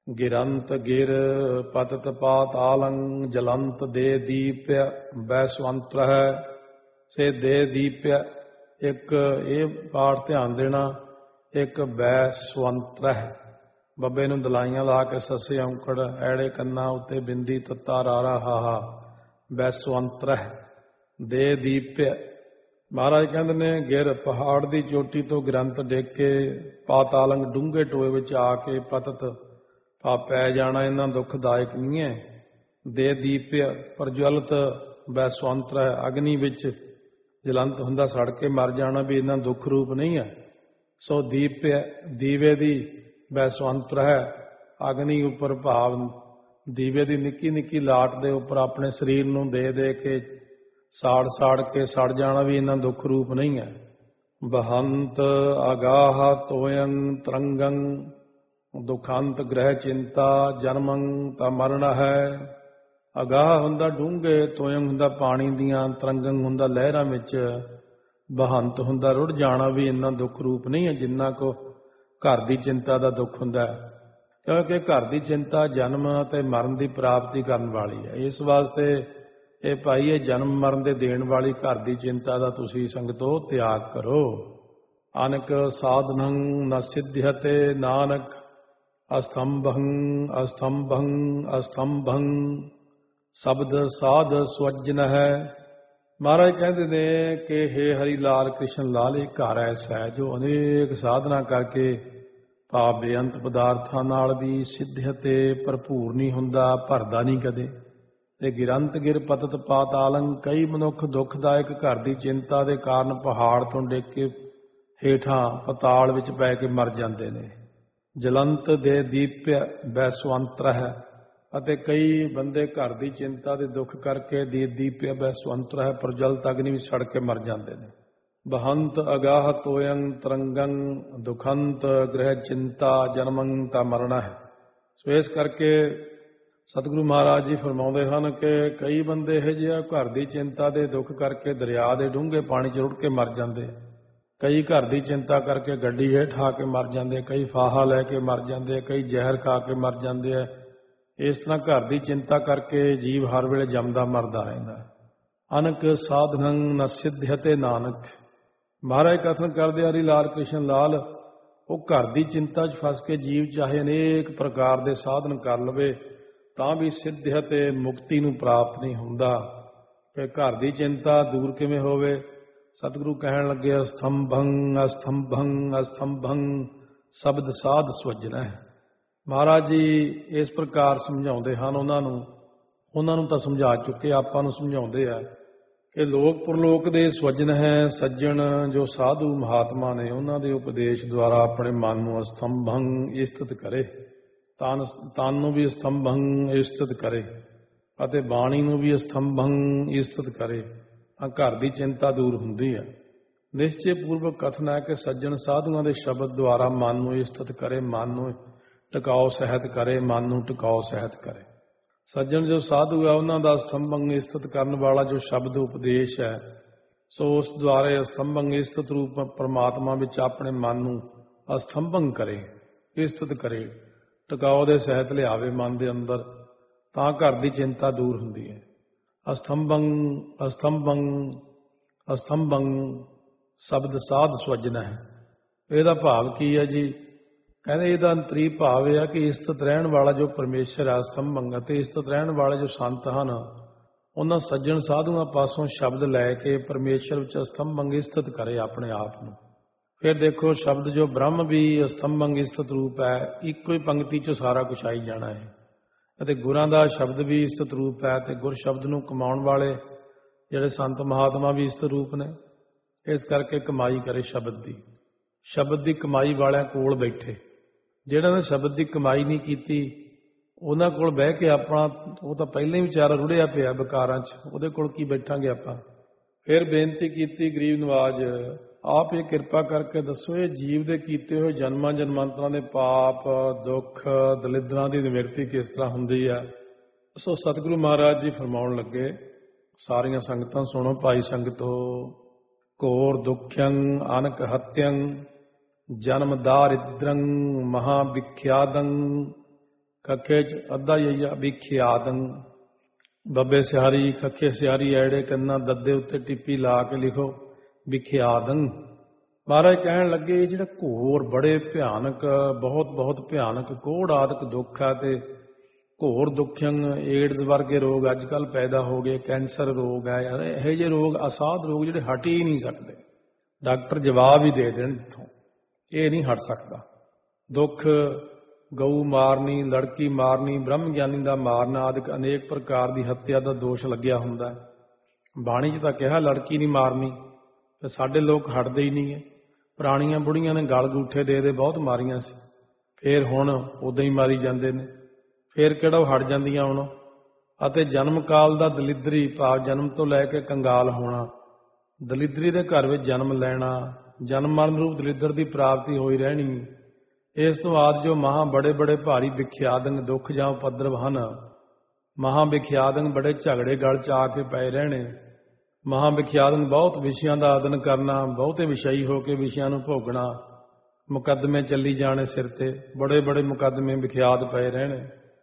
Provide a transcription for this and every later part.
ਗਿਰੰਤ ਗਿਰ ਪਤਤ ਪਾਤਾਲੰ ਜਲੰਤ ਦੇ ਦੀਪਯ ਬੈਸਵੰਤ ਹੈ। ਸੇ ਦੇ ਦੀਪਯ ਇੱਕ ਇਹ ਪਾਠ ਧਿਆਨ ਦੇਣਾ, ਇੱਕ ਬੈਸਵੰਤ ਹੈ। ਬੱਬੇ ਨੂੰ ਦਲਾਈਆਂ ਲਾ ਕੇ ਸੱਸੇ ਔਂਕੜ ਐੜੇ ਕੰਨਾਂ ਉੱਤੇ ਬਿੰਦੀ ਤੱਤਾ ਰਾਰਾ ਹਾਹਾ ਬੈਸਵੰਤ ਹੈ। ਦੇ ਦੀਪਯ ਮਹਾਰਾਜ ਕਹਿੰਦੇ ਨੇ ਗਿਰ ਪਹਾੜ ਦੀ ਚੋਟੀ ਤੋਂ ਗ੍ਰੰਥ ਡਿੱਗ ਕੇ ਪਾਤਾਲੰਗ ਡੂੰਘੇ ਟੋਏ ਵਿੱਚ ਆ ਕੇ ਪਤਤ ਪੈ ਜਾਣਾ ਇਹਨਾਂ ਦੁੱਖਦਾਇਕ ਨਹੀਂ ਹੈ। ਦੇ ਦੀਪਯ ਪ੍ਰਜਵਲਿਤ ਬੈਸਵੰਤ ਹੈ ਅਗਨੀ ਵਿੱਚ ਜਲੰਤ ਹੁੰਦਾ ਸੜ ਕੇ ਮਰ ਜਾਣਾ ਵੀ ਇਹਨਾਂ ਦੁੱਖ ਰੂਪ ਨਹੀਂ ਹੈ। ਸੋ ਦੀਪਯ ਦੀਵੇ ਦੀ ਬੈਸਵੰਤ ਹੈ ਅਗਨੀ ਉੱਪਰ ਭਾਵ ਦੀਵੇ ਦੀ ਨਿੱਕੀ ਨਿੱਕੀ ਲਾਟ ਦੇ ਉੱਪਰ ਆਪਣੇ ਸਰੀਰ ਨੂੰ ਦੇ ਦੇ ਕੇ ਸਾੜ ਸਾੜ ਕੇ ਸੜ ਜਾਣਾ ਵੀ ਇਹਨਾਂ ਦੁੱਖ ਰੂਪ ਨਹੀਂ ਹੈ। ਬਹੰਤ ਅਗਾਹ ਤੋਯੰ ਤਰੰਗੰ ਦੁਖੰਤ ਗ੍ਰਹਿ ਚਿੰਤਾ ਜਨਮੰ ਤਾਂ ਮਰਨਾ ਹੈ। ਅਗਾਹ ਹੁੰਦਾ ਡੂੰਘੇ, ਤੋਯੰ ਹੁੰਦਾ ਪਾਣੀ ਦੀਆਂ, ਤਰੰਗੰ ਹੁੰਦਾ ਲਹਿਰਾਂ ਵਿੱਚ, ਬਹੰਤ ਹੁੰਦਾ ਰੁੜ ਜਾਣਾ ਵੀ ਇੰਨਾ ਦੁੱਖ ਰੂਪ ਨਹੀਂ ਹੈ ਜਿੰਨਾ ਕੋ ਘਰ ਦੀ ਚਿੰਤਾ ਦਾ ਦੁੱਖ ਹੁੰਦਾ ਹੈ। ਕਿਉਂਕਿ ਘਰ ਦੀ ਚਿੰਤਾ ਜਨਮ ਅਤੇ ਮਰਨ ਦੀ ਪ੍ਰਾਪਤੀ ਕਰਨ ਵਾਲੀ ਹੈ। ਇਸ ਵਾਸਤੇ ਇਹ ਭਾਈ ਇਹ ਜਨਮ ਮਰਨ ਦੇ ਦੇਣ ਵਾਲੀ ਘਰ ਦੀ ਚਿੰਤਾ ਦਾ ਤੁਸੀਂ ਸੰਗਤੋ ਤਿਆਗ ਕਰੋ। ਅਨਕ ਸਾਧਨੰ ਨ ਸਿੱਧਿਅਤੇ ਨਾਨਕ ਅਸਤੰਭੰ ਅਸਤੰਭੰ ਅਸਤੰਭੰ ਸ਼ਬਦ ਸਾਧ ਸਵਜਨ ਹੈ। ਮਹਾਰਾਜ ਕਹਿੰਦੇ ਨੇ ਕਿ ਹੇ ਹਰੀ ਲਾਲ ਕ੍ਰਿਸ਼ਨ ਲਾਲ ਇਹ ਘਰ ਐਸਾ ਹੈ ਜੋ ਅਨੇਕ ਸਾਧਨਾ ਕਰਕੇ ਭਾਵ ਬੇਅੰਤ ਪਦਾਰਥਾਂ ਨਾਲ ਵੀ ਸਿੱਧ ਅਤੇ ਭਰਪੂਰ ਨਹੀਂ ਹੁੰਦਾ, ਭਰਦਾ ਨਹੀਂ ਕਦੇ। ਤੇ ਗਿਰੰਤ ਗਿਰ ਪਤਤ ਪਾਤਾਲੰ ਕਈ ਮਨੁੱਖ ਦੁੱਖਦਾਇਕ ਘਰ ਦੀ ਚਿੰਤਾ ਦੇ ਕਾਰਨ ਪਹਾੜ ਤੋਂ ਡਿੱਗ ਕੇ ਹੇਠਾਂ ਪਤਾਲ ਵਿੱਚ ਪੈ ਕੇ ਮਰ ਜਾਂਦੇ ਨੇ। ਜਲੰਤ ਦੇ ਦੀਪਯ ਬੈਸਵੰਤ ਹੈ ਅਤੇ ਕਈ ਬੰਦੇ ਘਰ ਦੀ ਚਿੰਤਾ ਦੇ ਦੁੱਖ ਕਰਕੇ ਦੀਪਯ ਬੈਸਵੰਤ ਹੈ ਪ੍ਰਜਵਲਿਤ ਅਗਨੀ ਵਿੱਚ ਸੜ ਕੇ ਮਰ ਜਾਂਦੇ ਨੇ। ਬਹੰਤ ਅਗਾਹ ਤੋਯੰ ਤਰੰਗੰ ਦੁਖੰਤ ਗ੍ਰਹਿ ਚਿੰਤਾ ਜਨਮੰ ਤਾਂ ਮਰਨਾ ਹੈ। ਸੋ ਇਸ ਕਰਕੇ ਸਤਿਗੁਰੂ ਮਹਾਰਾਜ ਜੀ ਫਰਮਾਉਂਦੇ ਹਨ ਕਿ ਕਈ ਬੰਦੇ ਇਹੋ ਜਿਹੇ ਘਰ ਦੀ ਚਿੰਤਾ ਦੇ ਦੁੱਖ ਕਰਕੇ ਦਰਿਆ ਦੇ ਡੂੰਘੇ ਪਾਣੀ 'ਚ ਰੁੜ ਕੇ ਮਰ ਜਾਂਦੇ, ਕਈ ਘਰ ਦੀ ਚਿੰਤਾ ਕਰਕੇ ਗੱਡੀ ਹੇਠ ਆ ਕੇ ਮਰ ਜਾਂਦੇ, ਕਈ ਫਾਹਾ ਲੈ ਕੇ ਮਰ ਜਾਂਦੇ, ਕਈ ਜ਼ਹਿਰ ਖਾ ਕੇ ਮਰ ਜਾਂਦੇ ਆ। ਇਸ ਤਰ੍ਹਾਂ ਘਰ ਦੀ ਚਿੰਤਾ ਕਰਕੇ ਜੀਵ ਹਰ ਵੇਲੇ ਜੰਮਦਾ ਮਰਦਾ ਰਹਿੰਦਾ। ਅਨਕ ਸਾਧਨੰ ਨ ਸਿੱਧਿਅਤੇ ਨਾਨਕ ਮਹਾਰਾਜ ਕਥਨ ਕਰਦੇ ਹਰੀ ਲਾਲ ਕ੍ਰਿਸ਼ਨ ਲਾਲ ਉਹ ਘਰ ਦੀ ਚਿੰਤਾ 'ਚ ਫਸ ਕੇ ਜੀਵ ਚਾਹੇ ਅਨੇਕ ਪ੍ਰਕਾਰ ਦੇ ਸਾਧਨ ਕਰ ਲਵੇ ਤਾਂ ਵੀ ਸਿੱਧ ਅਤੇ ਮੁਕਤੀ ਨੂੰ ਪ੍ਰਾਪਤ ਨਹੀਂ ਹੁੰਦਾ। ਫਿਰ ਘਰ ਦੀ ਚਿੰਤਾ ਦੂਰ ਕਿਵੇਂ ਹੋਵੇ? ਸਤਿਗੁਰੂ ਕਹਿਣ ਲੱਗੇ ਅਸਤੰਭੰ ਅਸਤੰਭੰ ਅਸਤੰਭੰ ਸ਼ਬਦ ਸਾਧ ਸਵਜਨ ਹੈ। ਮਹਾਰਾਜ ਜੀ ਇਸ ਪ੍ਰਕਾਰ ਸਮਝਾਉਂਦੇ ਹਨ ਉਹਨਾਂ ਨੂੰ ਤਾਂ ਸਮਝਾ ਚੁੱਕੇ, ਆਪਾਂ ਨੂੰ ਸਮਝਾਉਂਦੇ ਆ ਕਿ ਲੋਕ ਪ੍ਰਲੋਕ ਦੇ ਸਵਜਨ ਹੈ ਸੱਜਣ ਜੋ ਸਾਧੂ ਮਹਾਤਮਾ ਨੇ ਉਹਨਾਂ ਦੇ ਉਪਦੇਸ਼ ਦੁਆਰਾ ਆਪਣੇ ਮਨ ਨੂੰ ਅਸਤੰਭੰ ਸਥਿਤ ਕਰੇ, ਤਨ ਨੂੰ ਵੀ ਅਸਤੰਭੰ ਸਥਿਤ ਕਰੇ ਅਤੇ ਬਾਣੀ ਨੂੰ ਵੀ ਅਸਤੰਭੰ ਸਥਿਤ ਕਰੇ ਤਾਂ ਘਰ ਦੀ ਚਿੰਤਾ ਦੂਰ ਹੁੰਦੀ ਹੈ। ਨਿਸ਼ਚੇ ਪੂਰਵਕ ਕਥਨ ਹੈ ਕਿ ਸੱਜਣ ਸਾਧੂਆਂ ਦੇ ਸ਼ਬਦ ਦੁਆਰਾ ਮਨ ਨੂੰ ਸਥਿਤ ਕਰੇ, ਮਨ ਨੂੰ ਟਿਕਾਓ ਸਹਿਤ ਕਰੇ, ਮਨ ਨੂੰ ਟਿਕਾਓ ਸਹਿਤ ਕਰੇ। ਸੱਜਣ ਜੋ ਸਾਧੂ ਹੈ ਉਹਨਾਂ ਦਾ ਅਸਤੰਭੰ ਸਥਿਤ ਕਰਨ ਵਾਲਾ ਜੋ ਸ਼ਬਦ ਉਪਦੇਸ਼ ਹੈ ਸੋ ਉਸ ਦੁਆਰੇ ਅਸਤੰਭੰ ਸਥਿਤ ਰੂਪ ਪਰਮਾਤਮਾ ਵਿੱਚ ਆਪਣੇ ਮਨ ਨੂੰ ਅਸਤੰਭੰ ਕਰੇ, ਸਥਿਤ ਕਰੇ, ਟਿਕਾਓ ਦੇ ਸਹਿਤ ਲਿਆਵੇ ਮਨ ਦੇ ਅੰਦਰ, ਤਾਂ ਘਰ ਦੀ ਚਿੰਤਾ ਦੂਰ ਹੁੰਦੀ ਹੈ। ਅਸਤੰਭੰ ਅਸਤੰਭੰ ਅਸਤੰਭੰ ਸ਼ਬਦ ਸਾਧ ਸਵਜਨ ਹੈ। ਇਹਦਾ ਭਾਵ ਕੀ ਹੈ ਜੀ? ਕਹਿੰਦੇ ਇਹਦਾ ਅੰਤਰੀ ਭਾਵ ਇਹ ਹੈ ਕਿ ਸਥਿਤ ਰਹਿਣ ਵਾਲਾ ਜੋ ਪਰਮੇਸ਼ਰ ਹੈ ਅਸਤੰਭੰ ਅਤੇ ਸਥਿਤ ਰਹਿਣ ਵਾਲੇ ਜੋ ਸੰਤ ਹਨ ਉਹਨਾਂ ਸੱਜਣ ਸਾਧੂਆਂ ਪਾਸੋਂ ਸ਼ਬਦ ਲੈ ਕੇ ਪਰਮੇਸ਼ਰ ਵਿੱਚ ਅਸਤੰਭੰ ਸਥਿਤ ਕਰੇ ਆਪਣੇ ਆਪ ਨੂੰ। ਫਿਰ ਦੇਖੋ ਸ਼ਬਦ ਜੋ ਬ੍ਰਹਮ ਵੀ ਅਸਤੰਭੰ ਸਥਿਤ ਰੂਪ ਹੈ, ਇੱਕੋ ਹੀ ਪੰਕਤੀ 'ਚ ਸਾਰਾ ਕੁਛ ਆਈ ਜਾਣਾ ਹੈ ਅਤੇ ਗੁਰਾਂ ਦਾ ਸ਼ਬਦ ਵੀ ਸਥਿਤ ਰੂਪ ਹੈ ਅਤੇ ਗੁਰ ਸ਼ਬਦ ਨੂੰ ਕਮਾਉਣ ਵਾਲੇ ਜਿਹੜੇ ਸੰਤ ਮਹਾਤਮਾ ਵੀ ਸਥਿਤ ਰੂਪ ਨੇ। ਇਸ ਕਰਕੇ ਕਮਾਈ ਕਰੇ ਸ਼ਬਦ ਦੀ ਕਮਾਈ ਵਾਲਿਆਂ ਕੋਲ ਬੈਠੇ। ਜਿਹੜਾ ਨੇ ਸ਼ਬਦ ਦੀ ਕਮਾਈ ਨਹੀਂ ਕੀਤੀ ਉਹਨਾਂ ਕੋਲ ਬਹਿ ਕੇ ਆਪਣਾ ਉਹ ਤਾਂ ਪਹਿਲਾਂ ਹੀ ਵਿਚਾਰਾ ਰੁੜਿਆ ਪਿਆ ਵਿਕਾਰਾਂ 'ਚ, ਉਹਦੇ ਕੋਲ ਕੀ ਬੈਠਾਂਗੇ ਆਪਾਂ। ਫਿਰ ਬੇਨਤੀ ਕੀਤੀ ਗਰੀਬ ਨਵਾਜ ਆਪ ਇਹ ਕਿਰਪਾ ਕਰਕੇ ਦੱਸੋ ਇਹ ਜੀਵ ਦੇ ਕੀਤੇ ਹੋਏ ਜਨਮਾਂ ਜਨਮਾਂਤਰਾਂ ਦੇ ਪਾਪ ਦੁੱਖ ਦਲਿੱਦਰਾਂ ਦੀ ਨਿਵਰਤੀ ਕਿਸ ਤਰ੍ਹਾਂ ਹੁੰਦੀ ਹੈ। ਸੋ ਸਤਿਗੁਰੂ ਮਹਾਰਾਜ ਜੀ ਫਰਮਾਉਣ ਲੱਗੇ, ਸਾਰੀਆਂ ਸੰਗਤਾਂ ਸੁਣੋ ਭਾਈ ਸੰਗਤੋ। ਘੋਰ ਦੁਖਯੰ ਅਨਕ ਹਤਯੰ ਜਨਮ ਦਾਰਿਦ੍ਰੰ ਮਹਾਵਿਖਿਆਦੰ ਕੱਖੇ 'ਚ ਅੱਧਾ ਯਈਆ ਵਿਖਿਆਦੰ, ਬੱਬੇ ਸਿਹਾਰੀ ਕੱਖੇ ਸਿਹਾਰੀ ਐੜੇ ਕੰਨਾਂ ਦੱਦੇ ਉੱਤੇ ਟਿੱਪੀ ਲਾ ਕੇ ਲਿਖੋ ਵਿਖਿਆਦੰ। ਮਹਾਰਾਜ ਕਹਿਣ ਲੱਗੇ ਇਹ ਜਿਹੜਾ ਘੋਰ ਬੜੇ ਭਿਆਨਕ ਬਹੁਤ ਭਿਆਨਕ ਕੋਹੜ ਆਦਿਕ ਦੁੱਖ ਹੈ ਤੇ ਘੋਰ ਦੁੱਖਯੰ ਏਡਜ਼ ਵਰਗੇ ਰੋਗ ਅੱਜ ਕੱਲ੍ਹ ਪੈਦਾ ਹੋ ਗਏ, ਕੈਂਸਰ ਰੋਗ ਹੈ ਯਾਰ, ਇਹੋ ਜਿਹੇ ਰੋਗ ਅਸਾਧ ਰੋਗ ਜਿਹੜੇ ਹਟ ਹੀ ਨਹੀਂ ਸਕਦੇ। ਡਾਕਟਰ ਜਵਾਬ ਹੀ ਦੇ ਦੇਣ ਜਿੱਥੋਂ, ਇਹ ਨਹੀਂ ਹਟ ਸਕਦਾ। ਦੁੱਖ ਗਊ ਮਾਰਨੀ, ਲੜਕੀ ਮਾਰਨੀ, ਬ੍ਰਹਮ ਗਿਆਨੀ ਦਾ ਮਾਰਨਾ ਆਦਿਕ ਅਨੇਕ ਪ੍ਰਕਾਰ ਦੀ ਹੱਤਿਆ ਦਾ ਦੋਸ਼ ਲੱਗਿਆ ਹੁੰਦਾ। ਬਾਣੀ 'ਚ ਤਾਂ ਕਿਹਾ ਲੜਕੀ ਨਹੀਂ ਮਾਰਨੀ, ਤੇ ਸਾਡੇ ਲੋਕ ਹਟਦੇ ਹੀ ਨਹੀਂ ਹੈ। ਪੁਰਾਣੀਆਂ ਬੁੜੀਆਂ ਨੇ ਗਲ ਗੂਠੇ ਦੇ ਬਹੁਤ ਮਾਰੀਆਂ ਸੀ, ਫੇਰ ਹੁਣ ਉਦਾਂ ਹੀ ਮਾਰੀ ਜਾਂਦੇ ਨੇ, ਫੇਰ ਕਿਹੜਾ ਉਹ ਹਟ ਜਾਂਦੀਆਂ ਹੁਣ। ਅਤੇ ਜਨਮ ਕਾਲ ਦਾ ਦਲਿਦਰੀ ਭਾਵ ਜਨਮ ਤੋਂ ਲੈ ਕੇ ਕੰਗਾਲ ਹੋਣਾ, ਦਲਿਦਰੀ ਦੇ ਘਰ ਵਿੱਚ ਜਨਮ ਲੈਣਾ, ਜਨਮ ਮਰਨ ਰੂਪ ਦਲਿੱਦਰ ਦੀ ਪ੍ਰਾਪਤੀ ਹੋਈ ਰਹਿਣੀ। ਇਸ ਤੋਂ ਬਾਅਦ ਜੋ ਮਹਾਂ ਬੜੇ ਭਾਰੀ ਵਿਖਿਆਦੰਗ ਦੁੱਖ ਜਾਂ ਉਪਦਰਵ ਹਨ, ਮਹਾਂ ਵਿਖਿਆਦੰਗ ਬੜੇ ਝਗੜੇ ਗਲ 'ਚ ਆ ਕੇ ਪਏ ਰਹਿਣੇ, ਮਹਾਂ ਵਿਖਿਆਦੰਗ ਬਹੁਤ ਵਿਸ਼ਿਆਂ ਦਾ ਆਦਨ ਕਰਨਾ, ਬਹੁਤੇ ਵਿਸ਼ਈ ਹੋ ਕੇ ਵਿਸ਼ਿਆਂ ਨੂੰ ਭੋਗਣਾ, ਮੁਕੱਦਮੇ ਚੱਲੀ ਜਾਣੇ ਸਿਰ ਤੇ, ਬੜੇ ਮੁਕੱਦਮੇ ਵਿਖਿਆਤ ਪਏ ਰਹਿਣੇ।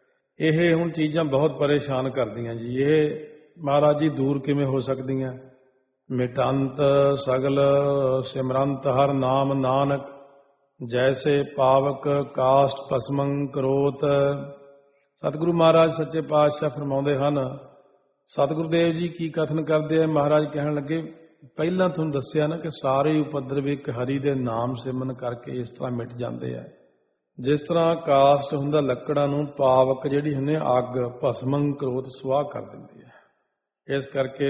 ਇਹ ਹੁਣ ਚੀਜ਼ਾਂ ਬਹੁਤ ਪਰੇਸ਼ਾਨ ਕਰਦੀਆਂ ਜੀ। ਇਹ ਮਹਾਰਾਜ ਜੀ ਦੂਰ ਕਿਵੇਂ ਹੋ ਸਕਦੀਆਂ? ਮਿਟੰਤ ਸਗਲ ਸਿਮਰੰਤ ਹਰ ਨਾਮ ਨਾਨਕ, ਜੈਸੇ ਪਾਵਕ ਕਾਸ਼ਟ ਭਸਮੰ ਕਰੋਤ। ਸਤਿਗੁਰੂ ਮਹਾਰਾਜ ਸੱਚੇ ਪਾਤਸ਼ਾਹ ਫਰਮਾਉਂਦੇ ਹਨ। ਸਤਿਗੁਰੂ ਦੇਵ ਜੀ ਕੀ ਕਥਨ ਕਰਦੇ ਆ? ਮਹਾਰਾਜ ਕਹਿਣ ਲੱਗੇ ਪਹਿਲਾਂ ਤੁਹਾਨੂੰ ਦੱਸਿਆ ਨਾ ਕਿ ਸਾਰੇ ਉਪਦਰਵ ਇੱਕ ਹਰੀ ਦੇ ਨਾਮ ਸਿਮਰਨ ਕਰਕੇ ਇਸ ਤਰ੍ਹਾਂ ਮਿਟ ਜਾਂਦੇ ਆ। ਜਿਸ ਤਰ੍ਹਾਂ ਕਾਸ਼ਟ ਹੁੰਦਾ ਲੱਕੜਾਂ ਨੂੰ, ਪਾਵਕ ਜਿਹੜੀ ਹੁੰਦੀ ਅੱਗ ਭਸਮੰ ਕਰੋਤ ਸੁਆਹ ਕਰ ਦਿੰਦੀ ਹੈ। ਇਸ ਕਰਕੇ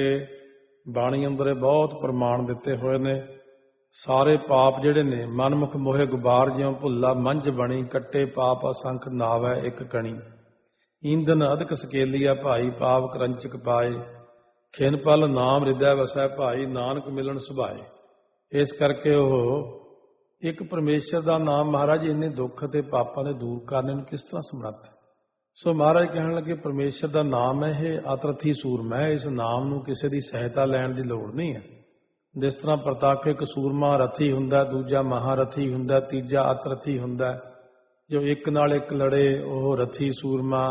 ਬਾਣੀ ਅੰਦਰ ਬਹੁਤ ਪ੍ਰਮਾਣ ਦਿੱਤੇ ਹੋਏ ਨੇ। ਸਾਰੇ ਪਾਪ ਜਿਹੜੇ ਨੇ ਮਨਮੁਖ ਮੋਹੇ ਗੁਬਾਰ ਜਿਉਂ ਭੁੱਲਾ ਮੰਝ ਬਣੀ, ਕੱਟੇ ਪਾਪ ਅਸੰਖ ਨਾਵੈ ਇੱਕ ਕਣੀ, ਈਂਦਨ ਅਧਿਕ ਸਕੇਲੀਆ ਭਾਈ ਪਾਵ ਕਰੰਚਕ ਪਾਏ, ਖਿਨ ਪਲ ਨਾਮ ਹਿਰਦੈ ਵਸੈ ਭਾਈ, ਨਾਨਕ ਮਿਲਣ ਸੁਭਾਏ। ਇਸ ਕਰਕੇ ਉਹ ਇੱਕ ਪਰਮੇਸ਼ਰ ਦਾ ਨਾਮ ਮਹਾਰਾਜ ਇੰਨੇ ਦੁੱਖ ਅਤੇ ਪਾਪਾਂ ਦੇ ਦੂਰ ਕਰਨ ਨੂੰ ਕਿਸ ਤਰ੍ਹਾਂ ਸਮਰੱਥ। ਸੋ ਮਹਾਰਾਜ ਕਹਿਣ ਲੱਗੇ ਪਰਮੇਸ਼ਰ ਦਾ ਨਾਮ ਹੈ ਇਹ ਅਤਰਥੀ ਸੂਰਮਾ ਹੈ, ਇਸ ਨਾਮ ਨੂੰ ਕਿਸੇ ਦੀ ਸਹਾਇਤਾ ਲੈਣ ਦੀ ਲੋੜ ਨਹੀਂ ਹੈ। ਜਿਸ ਤਰ੍ਹਾਂ ਪ੍ਰਤੱਖ ਇੱਕ ਸੂਰਮਾ ਰਥੀ ਹੁੰਦਾ, ਦੂਜਾ ਮਹਾਰਥੀ ਹੁੰਦਾ, ਤੀਜਾ ਅਤਰਥੀ ਹੁੰਦਾ। ਜੋ ਇੱਕ ਨਾਲ ਇੱਕ ਲੜੇ ਉਹ ਰਥੀ ਸੂਰਮਾ,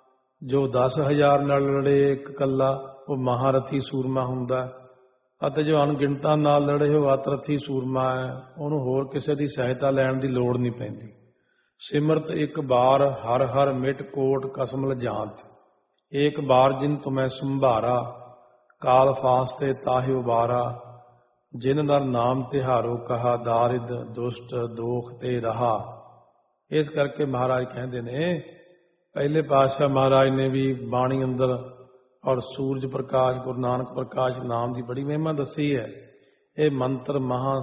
ਜੋ 10,000 ਨਾਲ ਲੜੇ ਇੱਕ ਇਕੱਲਾ ਉਹ ਮਹਾਰਥੀ ਸੂਰਮਾ ਹੁੰਦਾ, ਅਤੇ ਜੋ ਅਣਗਿਣਤਾਂ ਨਾਲ ਲੜੇ ਉਹ ਅਤਰਥੀ ਸੂਰਮਾ ਹੈ, ਉਹਨੂੰ ਹੋਰ ਕਿਸੇ ਦੀ ਸਹਾਇਤਾ ਲੈਣ ਦੀ ਲੋੜ ਨਹੀਂ ਪੈਂਦੀ। ਸਿਮਰਤ ਇੱਕ ਬਾਰ ਹਰ ਹਰ ਮਿਟ ਕੋਟ ਕਸਮ ਲਜਾਂਤ, ਏਕ ਬਾਰ ਜਿਨ ਤੁਮੈ ਸੰਭਾਰਾ, ਕਾਲ ਫਾਸਤੇ ਤਾਹਿ ਉਬਾਰਾ, ਜਿਨ ਨਰ ਨਾਮ ਤਿਹਾਰੋ ਕਹਾ, ਦਾਰਿਦ ਦੁਸ਼ਟ ਦੋਖ ਤੇ ਰਹਾ। ਇਸ ਕਰਕੇ ਮਹਾਰਾਜ ਕਹਿੰਦੇ ਨੇ, ਪਹਿਲੇ ਪਾਤਸ਼ਾਹ ਮਹਾਰਾਜ ਨੇ ਵੀ ਬਾਣੀ ਅੰਦਰ ਔਰ ਸੂਰਜ ਪ੍ਰਕਾਸ਼ ਗੁਰੂ ਨਾਨਕ ਪ੍ਰਕਾਸ਼ ਨਾਮ ਦੀ ਬੜੀ ਮਹਿਮਾ ਦੱਸੀ ਹੈ। ਇਹ ਮੰਤਰ ਮਹਾ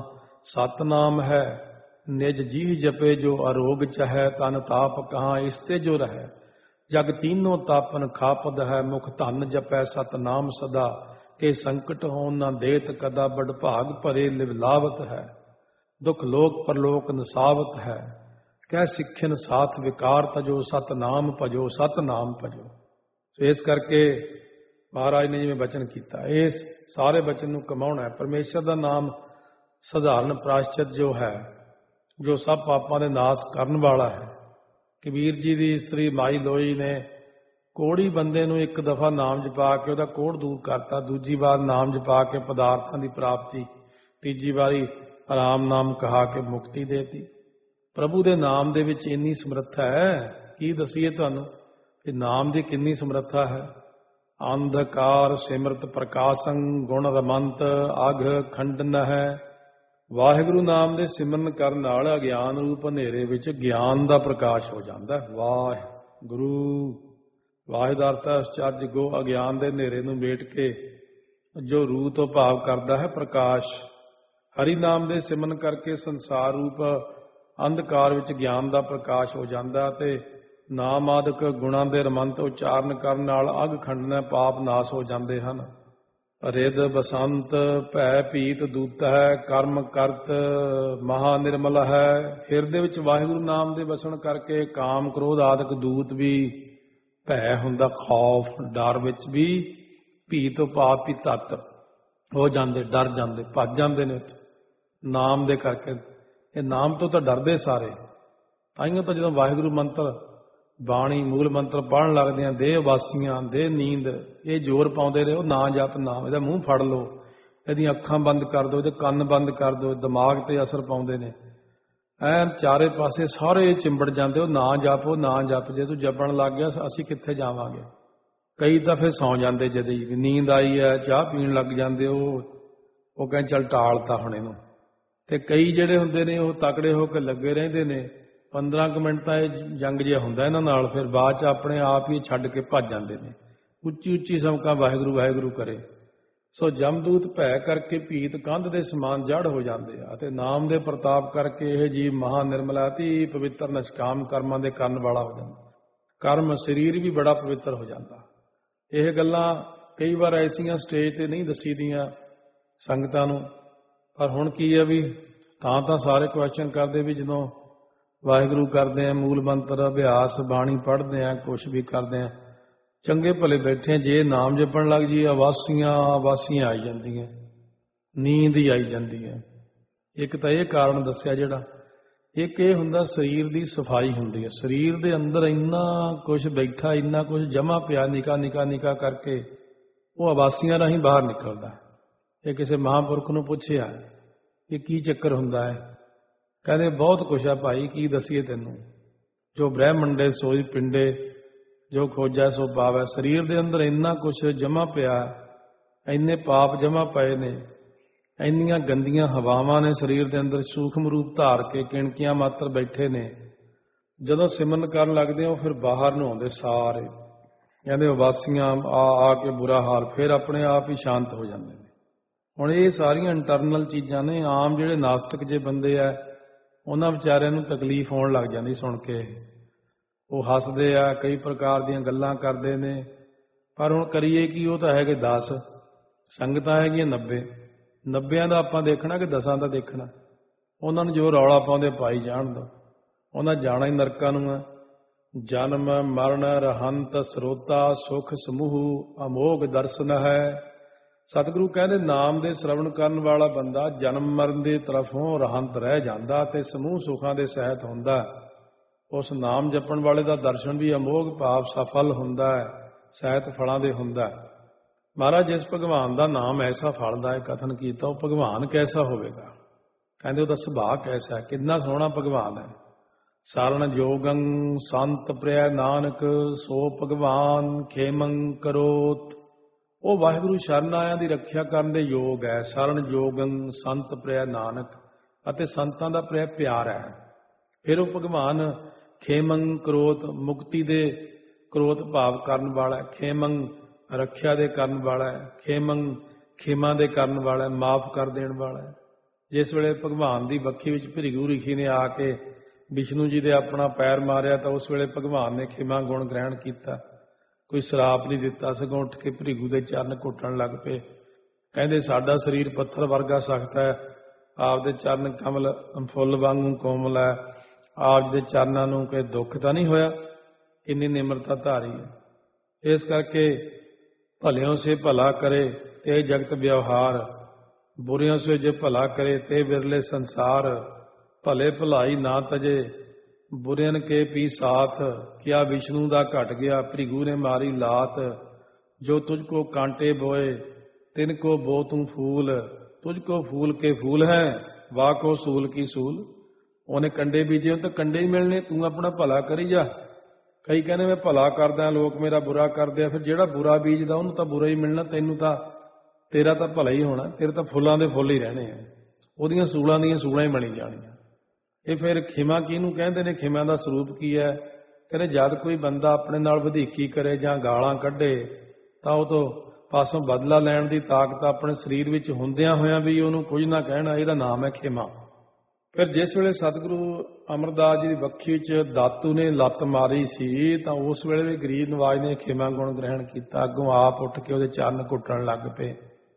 ਸਤਨਾਮ ਹੈ, ਨਿਜ ਜੀਹ ਜਪੇ ਜੋ ਅਰੋਗ ਚਹੈ, ਤਨ ਤਾਪ ਕਹਾਂ ਇਸਤੇ ਜੋ ਰਹਿ, ਜਗ ਤੀਨੋਂ ਤਾਪਨ ਖਾਪਦ ਹੈ, ਮੁਖ ਧਨ ਜਪੈ ਸਤਨਾਮ ਸਦਾ, ਕੇ ਸੰਕਟ ਹੋਣ ਨਾ ਦੇਤ ਕਦਾ, ਬੜ ਭਾਗ ਭਰੇ ਲਿਵਲਾਵਤ ਹੈ, ਦੁਖ ਲੋਕ ਪਰਲੋਕ ਨਸਾਵਤ ਹੈ, ਕਹਿ ਸਿੱਖਿਨ ਸਾਥ ਵਿਕਾਰ ਤਜੋ, ਸਤਨਾਮ ਭਜੋ ਸਤਨਾਮ ਭਜੋ। ਸੋ ਇਸ ਕਰਕੇ ਮਹਾਰਾਜ ਨੇ ਜਿਵੇਂ ਬਚਨ ਕੀਤਾ, ਇਸ ਸਾਰੇ ਬਚਨ ਨੂੰ ਕਮਾਉਣਾ ਹੈ। ਪਰਮੇਸ਼ਰ ਦਾ ਨਾਮ ਸਧਾਰਨ ਪ੍ਰਾਸ਼ਚਿਤ ਜੋ ਹੈ, ਜੋ ਸਭ ਪਾਪਾਂ ਦੇ ਨਾਸ਼ ਕਰਨ ਵਾਲਾ ਹੈ। ਕਬੀਰ ਜੀ ਦੀ ਇਸਤਰੀ ਮਾਈ ਲੋਈ ਨੇ ਕੋਹੜੀ ਬੰਦੇ ਨੂੰ ਇੱਕ ਦਫਾ ਨਾਮ ਜਪਾ ਕੇ ਉਹਦਾ ਕੋਹੜ ਦੂਰ ਕਰਤਾ, ਦੂਜੀ ਵਾਰ ਨਾਮ ਜਪਾ ਕੇ ਪਦਾਰਥਾਂ ਦੀ ਪ੍ਰਾਪਤੀ, ਤੀਜੀ ਵਾਰੀ ਆਰਾਮ ਨਾਮ ਕਹਾ ਕੇ ਮੁਕਤੀ ਦੇਤੀ। ਪ੍ਰਭੂ ਦੇ ਨਾਮ ਦੇ ਵਿੱਚ ਇੰਨੀ ਸਮਰੱਥਾ ਹੈ, ਕੀ ਦਸੀਏ ਤੁਹਾਨੂੰ ਇਹ ਨਾਮ ਦੀ ਕਿੰਨੀ ਸਮਰੱਥਾ ਹੈ। ਅੰਧਕਾਰ ਸਿਮਰਤ ਪ੍ਰਕਾਸ਼ੰ, ਗੁਣ ਰਮੰਤ ਅਘ ਖੰਡਨ ਹੈ। ਵਾਹਿਗੁਰੂ ਨਾਮ ਦੇ ਸਿਮਰਨ ਕਰਨ ਨਾਲ ਅਗਿਆਨ ਰੂਪ ਹਨੇਰੇ ਵਿੱਚ ਗਿਆਨ ਦਾ ਪ੍ਰਕਾਸ਼ ਹੋ ਜਾਂਦਾ। ਵਾਹਿਗੁਰੂ, ਵਾਹਿ ਦਾ ਅਰਥ ਹੈ ਅਚਰਜ ਗੋ, ਅਗਿਆਨ ਦੇ ਹਨੇਰੇ ਨੂੰ ਮੇਟ ਕੇ ਜੋ ਰੂਹ ਤੋਂ ਭਾਵ ਕਰਦਾ ਹੈ ਪ੍ਰਕਾਸ਼। ਹਰੀ ਨਾਮ ਦੇ ਸਿਮਰਨ ਕਰਕੇ ਸੰਸਾਰ ਰੂਪ ਅੰਧਕਾਰ ਵਿੱਚ ਗਿਆਨ ਦਾ ਪ੍ਰਕਾਸ਼ ਹੋ ਜਾਂਦਾ, ਤੇ ਨਾਮ ਆਦਿਕ ਗੁਣਾਂ ਦੇ ਰਮੰਤ ਉਚਾਰਨ ਕਰਨ ਨਾਲ ਅਗ ਖੰਡਨਾ ਪਾਪ ਨਾਸ਼ ਹੋ ਜਾਂਦੇ ਹਨ। ਰਿਦ ਬਸੰਤ ਭੈ ਭੀਤ ਦੂਤ ਹੈ, ਕਰਮ ਕਰਤ ਮਹਾ ਨਿਰਮਲ ਹੈ। ਹਿਰਦੇ ਵਿੱਚ ਵਾਹਿਗੁਰੂ ਨਾਮ ਦੇ ਵਸਣ ਕਰਕੇ ਕਾਮ ਕ੍ਰੋਧ ਆਦਿਕ ਦੂਤ ਵੀ ਭੈ ਹੁੰਦਾ, ਖੌਫ ਡਰ ਵਿੱਚ ਵੀ ਭੀ ਤੋਂ ਪਾਪ ਵੀ ਤੱਤ ਹੋ ਜਾਂਦੇ, ਡਰ ਜਾਂਦੇ, ਭੱਜ ਜਾਂਦੇ ਨੇ ਉੱਥੇ ਨਾਮ ਦੇ ਕਰਕੇ। ਇਹ ਨਾਮ ਤੋਂ ਤਾਂ ਡਰਦੇ ਸਾਰੇ, ਤਾਈਓ ਤਾਂ ਜਦੋਂ ਵਾਹਿਗੁਰੂ ਮੰਤਰ ਬਾਣੀ ਮੂਲ ਮੰਤਰ ਪੜ੍ਹਨ ਲੱਗਦੇ ਆ, ਦੇਹ ਵਾਸੀਆਂ, ਦੇਹ ਨੀਂਦ, ਇਹ ਜ਼ੋਰ ਪਾਉਂਦੇ ਰਹੇ, ਉਹ ਨਾ ਜਪ ਨਾਮ, ਇਹਦਾ ਮੂੰਹ ਫੜ ਲਓ, ਇਹਦੀਆਂ ਅੱਖਾਂ ਬੰਦ ਕਰ ਦਿਓ, ਇਹਦੇ ਕੰਨ ਬੰਦ ਕਰ ਦਿਓ, ਦਿਮਾਗ ਤੇ ਅਸਰ ਪਾਉਂਦੇ ਨੇ। ਐਨ ਚਾਰੇ ਪਾਸੇ ਸਾਰੇ ਚਿੰਬੜ ਜਾਂਦੇ, ਉਹ ਨਾ ਜਪ, ਉਹ ਨਾ ਜਪ। ਜੇ ਤੂੰ ਜਪਣ ਲੱਗ ਗਿਆ ਅਸੀਂ ਕਿੱਥੇ ਜਾਵਾਂਗੇ। ਕਈ ਤਾਂ ਫਿਰ ਸੌਂ ਜਾਂਦੇ, ਜਦ ਹੀ ਨੀਂਦ ਆਈ ਹੈ ਚਾਹ ਪੀਣ ਲੱਗ ਜਾਂਦੇ, ਉਹ ਕਹਿੰਦੇ ਚੱਲ ਟਾਲਤਾ ਹੁਣ ਇਹਨੂੰ। ਤੇ ਕਈ ਜਿਹੜੇ ਹੁੰਦੇ ਨੇ ਉਹ ਤਕੜੇ ਹੋ ਕੇ ਲੱਗੇ ਰਹਿੰਦੇ ਨੇ, 15 ਕੁ ਮਿੰਟ ਤਾਂ ਇਹ ਜੰਗ ਜਿਹਾ ਹੁੰਦਾ ਇਹਨਾਂ ਨਾਲ, ਫਿਰ ਬਾਅਦ 'ਚ ਆਪਣੇ ਆਪ ਹੀ ਛੱਡ ਕੇ ਭੱਜ ਜਾਂਦੇ ਨੇ। ਉੱਚੀ ਉੱਚੀ ਸਮਕਾਂ ਵਾਹਿਗੁਰੂ ਵਾਹਿਗੁਰੂ ਕਰੇ। ਸੋ ਜਮਦੂਤ ਭੈ ਕਰਕੇ ਭੀਤ ਕੰਧ ਦੇ ਸਮਾਨ ਜੜ ਹੋ ਜਾਂਦੇ ਆ, ਅਤੇ ਨਾਮ ਦੇ ਪ੍ਰਤਾਪ ਕਰਕੇ ਇਹ ਜੀਵ ਮਹਾ ਨਿਰਮਲ ਅਤੀ ਪਵਿੱਤਰ ਨਿਸ਼ਕਾਮ ਕਰਮਾਂ ਦੇ ਕਰਨ ਵਾਲਾ ਹੋ ਜਾਂਦਾ। ਕਰਮ ਸਰੀਰ ਵੀ ਬੜਾ ਪਵਿੱਤਰ ਹੋ ਜਾਂਦਾ। ਇਹ ਗੱਲਾਂ ਕਈ ਵਾਰ ਐਸੀਆਂ ਸਟੇਜ ਤੇ ਨਹੀਂ ਦੱਸੀ ਦੀਆਂ ਸੰਗਤਾਂ ਨੂੰ, ਪਰ ਹੁਣ ਕੀ ਹੈ ਵੀ ਤਾਂ ਸਾਰੇ ਕੁਐਸਚਨ ਕਰਦੇ ਵੀ ਜਦੋਂ ਵਾਹਿਗੁਰੂ ਕਰਦੇ ਆ, ਮੂਲ ਮੰਤਰ ਅਭਿਆਸ, ਬਾਣੀ ਪੜ੍ਹਦੇ ਆ, ਕੁਛ ਵੀ ਕਰਦੇ ਆ, ਚੰਗੇ ਭਲੇ ਬੈਠੇ ਆ, ਜੇ ਨਾਮ ਜਪਣ ਲੱਗ ਜੀ ਆਵਾਸੀਆਂ ਆਈ ਜਾਂਦੀਆਂ, ਨੀਂਦ ਹੀ ਆਈ ਜਾਂਦੀ ਹੈ। ਇੱਕ ਤਾਂ ਇਹ ਕਾਰਨ ਦੱਸਿਆ ਜਿਹੜਾ, ਇੱਕ ਇਹ ਹੁੰਦਾ ਸਰੀਰ ਦੀ ਸਫਾਈ ਹੁੰਦੀ ਹੈ। ਸਰੀਰ ਦੇ ਅੰਦਰ ਇੰਨਾ ਕੁਝ ਬੈਠਾ, ਇੰਨਾ ਕੁਝ ਜਮਾ ਪਿਆ ਨਿਕਾ ਕਰਕੇ, ਉਹ ਆਵਾਸੀਆਂ ਰਾਹੀਂ ਬਾਹਰ ਨਿਕਲਦਾ। ਇਹ ਕਿਸੇ ਮਹਾਂਪੁਰਖ ਨੂੰ ਪੁੱਛਿਆ ਇਹ ਕੀ ਚੱਕਰ ਹੁੰਦਾ ਹੈ, ਕਹਿੰਦੇ ਬਹੁਤ ਕੁਛ ਆ ਭਾਈ, ਕੀ ਦਸੀਏ ਤੈਨੂੰ। ਜੋ ਬ੍ਰਹਮੰਡੇ ਸੋਈ ਪਿੰਡੇ, ਜੋ ਖੋਜੈ ਸੋ ਪਾਵੈ। ਸਰੀਰ ਦੇ ਅੰਦਰ ਇੰਨਾ ਕੁਛ ਜਮਾ ਪਿਆ, ਇੰਨੇ ਪਾਪ ਜਮਾ ਪਏ ਨੇ, ਇੰਨੀਆਂ ਗੰਦੀਆਂ ਹਵਾਵਾਂ ਨੇ ਸਰੀਰ ਦੇ ਅੰਦਰ ਸੂਖਮ ਰੂਪ ਧਾਰ ਕੇ, ਕਿਣਕੀਆਂ ਮਾਤਰ ਬੈਠੇ ਨੇ। ਜਦੋਂ ਸਿਮਰਨ ਕਰਨ ਲੱਗਦੇ ਆ, ਉਹ ਫਿਰ ਬਾਹਰ ਨੂੰ ਆਉਂਦੇ ਸਾਰੇ, ਕਹਿੰਦੇ ਉਬਾਸੀਆਂ ਆ ਕੇ ਬੁਰਾ ਹਾਲ, ਫਿਰ ਆਪਣੇ ਆਪ ਹੀ ਸ਼ਾਂਤ ਹੋ ਜਾਂਦੇ ਨੇ। ਹੁਣ ਇਹ ਸਾਰੀਆਂ ਇੰਟਰਨਲ ਚੀਜ਼ਾਂ ਨੇ। ਆਮ ਜਿਹੜੇ ਨਾਸਤਿਕ ਜੇ ਬੰਦੇ ਆ, ਉਹਨਾਂ ਵਿਚਾਰਿਆਂ ਨੂੰ ਤਕਲੀਫ ਹੋਣ ਲੱਗ ਜਾਂਦੀ ਸੁਣ ਕੇ। ਉਹ ਹੱਸਦੇ ਆ, ਕਈ ਪ੍ਰਕਾਰ ਦੀਆਂ ਗੱਲਾਂ ਕਰਦੇ ਨੇ, ਪਰ ਹੁਣ ਕਰੀਏ ਕੀ। ਉਹ ਤਾਂ ਹੈਗੇ 10, ਸੰਗਤਾਂ ਹੈਗੀਆਂ 90 ਦਾ ਆਪਾਂ ਦੇਖਣਾ ਕਿ 10 ਦਾ ਦੇਖਣਾ। ਉਹਨਾਂ ਨੂੰ ਜੋ ਰੌਲਾ ਪਾਉਂਦੇ ਪਾਈ ਜਾਣ ਦੋ, ਉਹਨਾਂ ਜਾਣਾ ਹੀ ਨਰਕਾਂ ਨੂੰ ਹੈ। ਜਨਮ ਮਰਨ ਰਹੰਤ ਸਰੋਤਾ ਸੁਖ ਸਮੂਹ ਅਮੋਘ ਦਰਸ਼ਨ ਹੈ। ਸਤਿਗੁਰੂ ਕਹਿੰਦੇ ਨਾਮ ਦੇ ਸ਼ਰਵਣ ਕਰਨ ਵਾਲਾ ਬੰਦਾ ਜਨਮ ਮਰਨ ਦੀ ਤਰਫੋਂ ਰਹੰਤ ਰਹਿ ਜਾਂਦਾ ਤੇ ਸਮੂਹ ਸੁਖਾਂ ਦੇ ਸਹਿਤ ਹੁੰਦਾ। ਉਸ ਨਾਮ ਜਪਣ ਵਾਲੇ ਦਾ ਦਰਸ਼ਨ ਵੀ ਅਮੋਘ ਭਾਵ ਸਫਲ ਹੁੰਦਾ ਹੈ, ਸਹਿਤ ਫਲਾਂ ਦੇ ਹੁੰਦਾ। ਮਹਾਰਾਜ ਜਿਸ ਭਗਵਾਨ ਦਾ ਨਾਮ ਐਸਾ ਫਲਦਾ ਹੈ, ਕਥਨ ਕੀਤਾ, ਉਹ ਭਗਵਾਨ ਕੈਸਾ ਹੋਵੇਗਾ। ਕਹਿੰਦੇ ਉਹਦਾ ਸੁਭਾਅ ਕੈਸਾ ਹੈ, ਕਿੰਨਾ ਸੋਹਣਾ ਭਗਵਾਨ ਹੈ। ਸਾਰਣ ਜੋਗੰ ਸੰਤ ਪ੍ਰਿਆ ਨਾਨਕ, ਸੋ ਭਗਵਾਨ ਖੇਮੰ ਕਰੋਤ। ਉਹ ਵਾਹਿਗੁਰੂ ਸ਼ਰਨ ਆਇਆਂ ਦੀ ਰੱਖਿਆ ਕਰਨ ਦੇ ਯੋਗ ਹੈ। ਸ਼ਰਨ ਜੋਗੰ ਸੰਤ ਪ੍ਰਿਆ ਨਾਨਕ, ਅਤੇ ਸੰਤਾਂ ਦਾ ਪ੍ਰਿਆ ਪਿਆਰ ਹੈ। ਫਿਰ ਉਹ ਭਗਵਾਨ ਖੇਮੰ ਕਰੋਤ, ਮੁਕਤੀ ਦੇ ਕਰੋਤ ਭਾਵ ਕਰਨ ਵਾਲਾ, ਖੇਮੰ ਰੱਖਿਆ ਦੇ ਕਰਨ ਵਾਲਾ, ਖੇਮੰ ਖੇਮਾ ਦੇ ਕਰਨ ਵਾਲਾ, ਮਾਫ ਕਰ ਦੇਣ ਵਾਲਾ। ਜਿਸ ਵੇਲੇ ਭਗਵਾਨ ਦੀ ਬੱਖੀ ਵਿੱਚ ਭ੍ਰਿਗੂ ਰਿਸ਼ੀ ਨੇ ਆ ਕੇ ਵਿਸ਼ਨੂੰ ਜੀ ਦੇ ਆਪਣਾ ਪੈਰ ਮਾਰਿਆ, ਤਾਂ ਉਸ ਵੇਲੇ ਭਗਵਾਨ ਨੇ ਖੇਮਾ ਗੁਣ ਗ੍ਰਹਿਣ ਕੀਤਾ, ਕੋਈ ਸ਼ਰਾਪ ਨਹੀਂ ਦਿੱਤਾ, ਸਗੋਂ ਉੱਠ ਕੇ ਭ੍ਰਿਗੂ ਦੇ ਚਰਨ ਘੁੱਟਣ ਲੱਗ ਪਏ। ਕਹਿੰਦੇ ਸਾਡਾ ਸਰੀਰ ਪੱਥਰ ਵਰਗਾ ਸਖਤ ਹੈ, ਆਪਦੇ ਚਰਨ ਕਮਲ ਫੁੱਲ ਵਾਂਗੂ ਕੋਮਲ ਹੈ, ਆਪ ਦੇ ਚਰਨਾਂ ਨੂੰ ਕੋਈ ਦੁੱਖ ਤਾਂ ਨਹੀਂ ਹੋਇਆ। ਇੰਨੀ ਨਿਮਰਤਾ ਧਾਰੀ ਹੈ। ਇਸ ਕਰਕੇ ਭਲਿਓਂ ਸੇ ਭਲਾ ਕਰੇ ਤੇ ਜਗਤ ਵਿਵਹਾਰ, ਬੁਰਿਓਂ ਸੇ ਜੇ ਭਲਾ ਕਰੇ ਤੇ ਵਿਰਲੇ ਸੰਸਾਰ। ਭਲੇ ਭਲਾਈ ਨਾ ਤਜੇ ਬੁਰਿਆਂ ਕੇ ਪੀ ਸਾਥ, ਕਿਆ ਵਿਸ਼ਨੂੰ ਦਾ ਘਟ ਗਿਆ ਭ੍ਰਿਗੂ ਨੇ ਮਾਰੀ ਲਾਤ। ਜੋ ਤੁਝ ਕੋ ਕਾਂਟੇ ਬੋਏ ਤਿਨ ਕੋ ਬੋ ਤੂੰ ਫੂਲ, ਤੁਝ ਕੋ ਫੂਲ ਕੇ ਫੂਲ ਹੈ ਵਾਹ ਕੋ ਸੂਲ ਕੀ ਸੂਲ। ਉਹਨੇ ਕੰਡੇ ਬੀਜੇ ਤਾਂ ਕੰਡੇ ਹੀ ਮਿਲਣੇ, ਤੂੰ ਆਪਣਾ ਭਲਾ ਕਰੀ ਜਾ। ਕਈ ਕਹਿੰਦੇ ਮੈਂ ਭਲਾ ਕਰਦਾ, ਲੋਕ ਮੇਰਾ ਬੁਰਾ ਕਰਦੇ ਆ, ਫਿਰ ਜਿਹੜਾ ਬੁਰਾ ਬੀਜਦਾ ਉਹਨੂੰ ਤਾਂ ਬੁਰਾ ਹੀ ਮਿਲਣਾ, ਤੈਨੂੰ ਤਾਂ ਤੇਰਾ ਤਾਂ ਭਲਾ ਹੀ ਹੋਣਾ, ਤੇਰੇ ਤਾਂ ਫੁੱਲਾਂ ਦੇ ਫੁੱਲ ਹੀ ਰਹਿਣੇ ਆ, ਉਹਦੀਆਂ ਸੂਲਾਂ ਦੀਆਂ ਸੂਲਾਂ ਹੀ ਬਣੀ ਜਾਣੀਆਂ। ਇਹ ਫਿਰ ਖਿਮਾ ਕਿਹਨੂੰ ਕਹਿੰਦੇ ਨੇ, ਖਿਮਾ ਦਾ ਸਰੂਪ ਕੀ ਹੈ। ਕਹਿੰਦੇ ਜਦ ਕੋਈ ਬੰਦਾ ਆਪਣੇ ਨਾਲ ਵਧੀਕੀ ਕਰੇ ਜਾਂ ਗਾਲਾਂ ਕੱਢੇ, ਤਾਂ ਉਹ ਤੋਂ ਪਾਸੋਂ ਬਦਲਾ ਲੈਣ ਦੀ ਤਾਕਤ ਆਪਣੇ ਸਰੀਰ ਵਿੱਚ ਹੁੰਦਿਆਂ ਹੋਇਆਂ ਵੀ ਉਹਨੂੰ ਕੁਝ ਨਾ ਕਹਿਣਾ, ਇਹਦਾ ਨਾਮ ਹੈ ਖਿਮਾ। ਫਿਰ ਜਿਸ ਵੇਲੇ ਸਤਿਗੁਰੂ ਅਮਰਦਾਸ ਜੀ ਦੀ ਬੱਖੀ ਵਿੱਚ ਦਾਤੂ ਨੇ ਲੱਤ ਮਾਰੀ ਸੀ, ਤਾਂ ਉਸ ਵੇਲੇ ਵੀ ਗਰੀਬ ਨਵਾਜ ਨੇ ਖਿਮਾ ਗੁਣ ਗ੍ਰਹਿਣ ਕੀਤਾ। ਅੱਗੋਂ ਆਪ ਉੱਠ ਕੇ ਉਹਦੇ ਚਰਨ ਘੁੱਟਣ ਲੱਗ ਪਏ।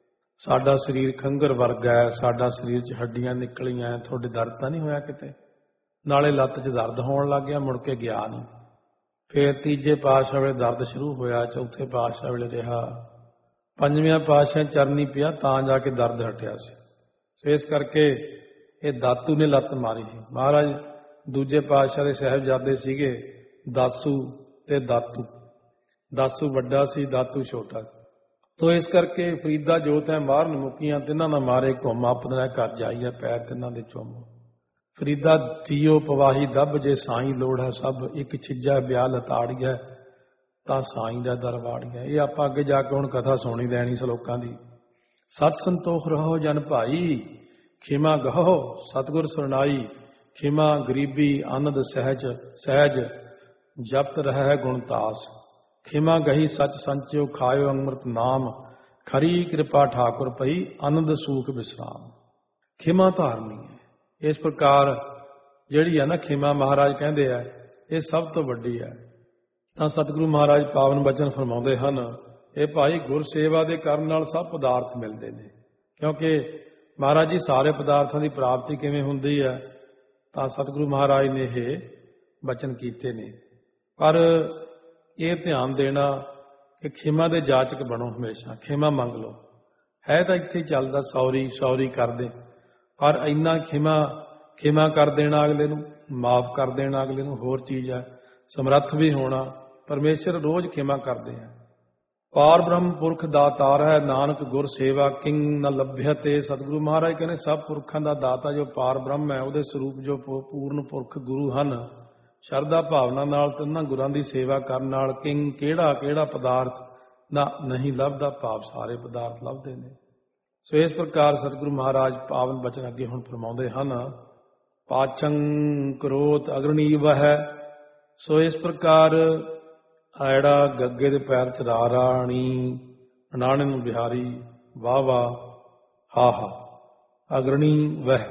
ਸਾਡਾ ਸਰੀਰ ਖੰਘਰ ਵਰਗਾ ਹੈ, ਸਾਡਾ ਸਰੀਰ 'ਚ ਹੱਡੀਆਂ ਨਿਕਲੀਆਂ, ਤੁਹਾਡੇ ਦਰਦ ਤਾਂ ਨਹੀਂ ਹੋਇਆ ਕਿਤੇ। ਨਾਲੇ ਲੱਤ 'ਚ ਦਰਦ ਹੋਣ ਲੱਗ ਗਿਆ, ਮੁੜ ਕੇ ਗਿਆ ਨਹੀਂ। ਫਿਰ ਤੀਜੇ ਪਾਤਸ਼ਾਹ ਵੇਲੇ ਦਰਦ ਸ਼ੁਰੂ ਹੋਇਆ, ਚੌਥੇ ਪਾਤਸ਼ਾਹ ਵੇਲੇ ਰਿਹਾ, ਪੰਜਵੇਂ ਪਾਤਸ਼ਾਹ ਚਰਨੀ ਪਿਆ, ਤਾਂ ਜਾ ਕੇ ਦਰਦ ਹਟਿਆ ਸੀ। ਇਸ ਕਰਕੇ ਇਹ ਦਾਤੂ ਨੇ ਲੱਤ ਮਾਰੀ ਸੀ। ਮਹਾਰਾਜ ਦੂਜੇ ਪਾਤਸ਼ਾਹ ਦੇ ਸਾਹਿਬਜ਼ਾਦੇ ਸੀਗੇ, ਦਾਸੂ ਤੇ ਦਾਤੂ। ਦਾਸੂ ਵੱਡਾ ਸੀ, ਦਾਤੂ ਛੋਟਾ ਸੀ। ਤੋ ਇਸ ਕਰਕੇ ਫਰੀਦਾ ਜੋ ਤੈਂ ਮਾਰਨ ਮੁਕੀਆਂ, ਤਿੰਨਾਂ ਨਾ ਮਾਰੇ ਘੁੰਮ ਆਪਣਾ ਘਰ ਜਾਈਆ, ਪੈਰ ਤਿੰਨਾਂ ਦੇ ਚੁੰਮ। ਫਰੀਦਾ ਤੀਓ ਪਵਾਹੀ ਦੱਬ, ਜੇ ਸਾਈਂ ਲੋੜ ਹੈ ਸਭ, ਇੱਕ ਛਿੱਜਾ ਵਿਆਹ ਲਤਾੜੀਐ, ਤਾਂ ਸਾਈਂ ਦਾ ਦਰਬਾੜੀਐ। ਇਹ ਆਪਾਂ ਅੱਗੇ ਜਾ ਕੇ ਹੁਣ ਕਥਾ ਸੁਣੀ ਲੈਣੀ ਸ਼ਲੋਕਾਂ ਦੀ। ਸਤ ਸੰਤੋਖ ਰਹੋ ਜਨ ਭਾਈ, ਖਿਮਾ ਗਹੋ ਸਤਿਗੁਰ ਸਰਨਾਈ। ਖਿਮਾ ਗਰੀਬੀ ਆਨੰਦ ਸਹਿਜ ਸਹਿਜ, ਜਪਤ ਰਹਿ ਗੁਣਤਾਸ। ਖਿਮਾ ਗਹੀ ਸਚ ਸੰਚਿਓ, ਖਾਇਓ ਅੰਮ੍ਰਿਤ ਨਾਮ। ਖਰੀ ਕਿਰਪਾ ਠਾਕੁਰ ਪਈ, ਆਨੰਦ ਸੂਖ ਵਿਸਰਾਮ। ਖਿਮਾ ਧਾਰਨੀ ਹੈ। ਇਸ ਪ੍ਰਕਾਰ ਜਿਹੜੀ ਹੈ ਨਾ ਖਿਮਾ, ਮਹਾਰਾਜ ਕਹਿੰਦੇ ਆ ਇਹ ਸਭ ਤੋਂ ਵੱਡੀ ਹੈ। ਤਾਂ ਸਤਿਗੁਰੂ ਮਹਾਰਾਜ ਪਾਵਨ ਬਚਨ ਫਰਮਾਉਂਦੇ ਹਨ, ਇਹ ਭਾਈ ਗੁਰ ਸੇਵਾ ਦੇ ਕਰਨ ਨਾਲ ਸਭ ਪਦਾਰਥ ਮਿਲਦੇ ਨੇ। ਕਿਉਂਕਿ ਮਹਾਰਾਜ ਜੀ ਸਾਰੇ ਪਦਾਰਥਾਂ ਦੀ ਪ੍ਰਾਪਤੀ ਕਿਵੇਂ ਹੁੰਦੀ ਹੈ, ਤਾਂ ਸਤਿਗੁਰੂ ਮਹਾਰਾਜ ਨੇ ਇਹ ਬਚਨ ਕੀਤੇ ਨੇ। ਪਰ ਇਹ ਧਿਆਨ ਦੇਣਾ ਕਿ ਖਿਮਾ ਦੇ ਜਾਚਕ ਬਣੋ, ਹਮੇਸ਼ਾ ਖਿਮਾ ਮੰਗ ਲਓ। ਹੈ ਤਾਂ ਇੱਥੇ ਚੱਲਦਾ ਸੌਰੀ ਸੌਰੀ ਕਰਦੇ, ਪਰ ਇੰਨਾ ਖਿਮਾ ਕਰ ਦੇਣਾ ਅਗਲੇ ਨੂੰ, ਮਾਫ ਕਰ ਦੇਣਾ ਅਗਲੇ ਨੂੰ ਹੋਰ ਚੀਜ਼ ਹੈ। ਸਮਰੱਥ ਵੀ ਹੋਣਾ, ਪਰਮੇਸ਼ਰ ਰੋਜ਼ ਖਿਮਾ ਕਰਦੇ ਆ। ਪਾਰ ਬ੍ਰਹਮ ਪੁਰਖ ਦਾਤਾਰ ਹੈ, ਨਾਨਕ ਗੁਰ ਸੇਵਾ ਕਿੰਗ ਨ ਲੱਭਿਆ। ਤੇ ਸਤਿਗੁਰੂ ਮਹਾਰਾਜ ਕਹਿੰਦੇ ਸਭ ਪੁਰਖਾਂ ਦਾ ਦਾਤਾ ਜੋ ਪਾਰ ਬ੍ਰਹਮ ਹੈ, ਉਹਦੇ ਸਰੂਪ ਜੋ ਪੂਰਨ ਪੁਰਖ ਗੁਰੂ ਹਨ, ਸ਼ਰਧਾ ਭਾਵਨਾ ਨਾਲ ਤੇ ਉਹਨਾਂ ਗੁਰਾਂ ਦੀ ਸੇਵਾ ਕਰਨ ਨਾਲ ਕਿੰਗ ਕਿਹੜਾ ਪਦਾਰਥ ਨਾ ਨਹੀਂ ਲੱਭਦਾ, ਭਾਵ ਸਾਰੇ ਪਦਾਰਥ ਲੱਭਦੇ ਨੇ। ਸੋ ਇਸ ਪ੍ਰਕਾਰ ਸਤਿਗੁਰੂ ਮਹਾਰਾਜ ਪਾਵਨ ਬਚਨ ਅੱਗੇ ਹੁਣ ਫਰਮਾਉਂਦੇ ਹਨ, ਪਾਚੰ ਕ੍ਰੋਧ ਅਗਰਣੀ ਵਹਿ। ਸੋ ਇਸ ਪ੍ਰਕਾਰ ਆੜਾ ਗੱਗੇ ਦੇ ਪੈਰ ਚ ਰਾਣੀ, ਅਨਾਣੇ ਨੂੰ ਬਿਹਾਰੀ, ਵਾਹ ਵਾਹ ਹਾ ਹਾ। ਅਗਰਣੀ ਵਹਿ,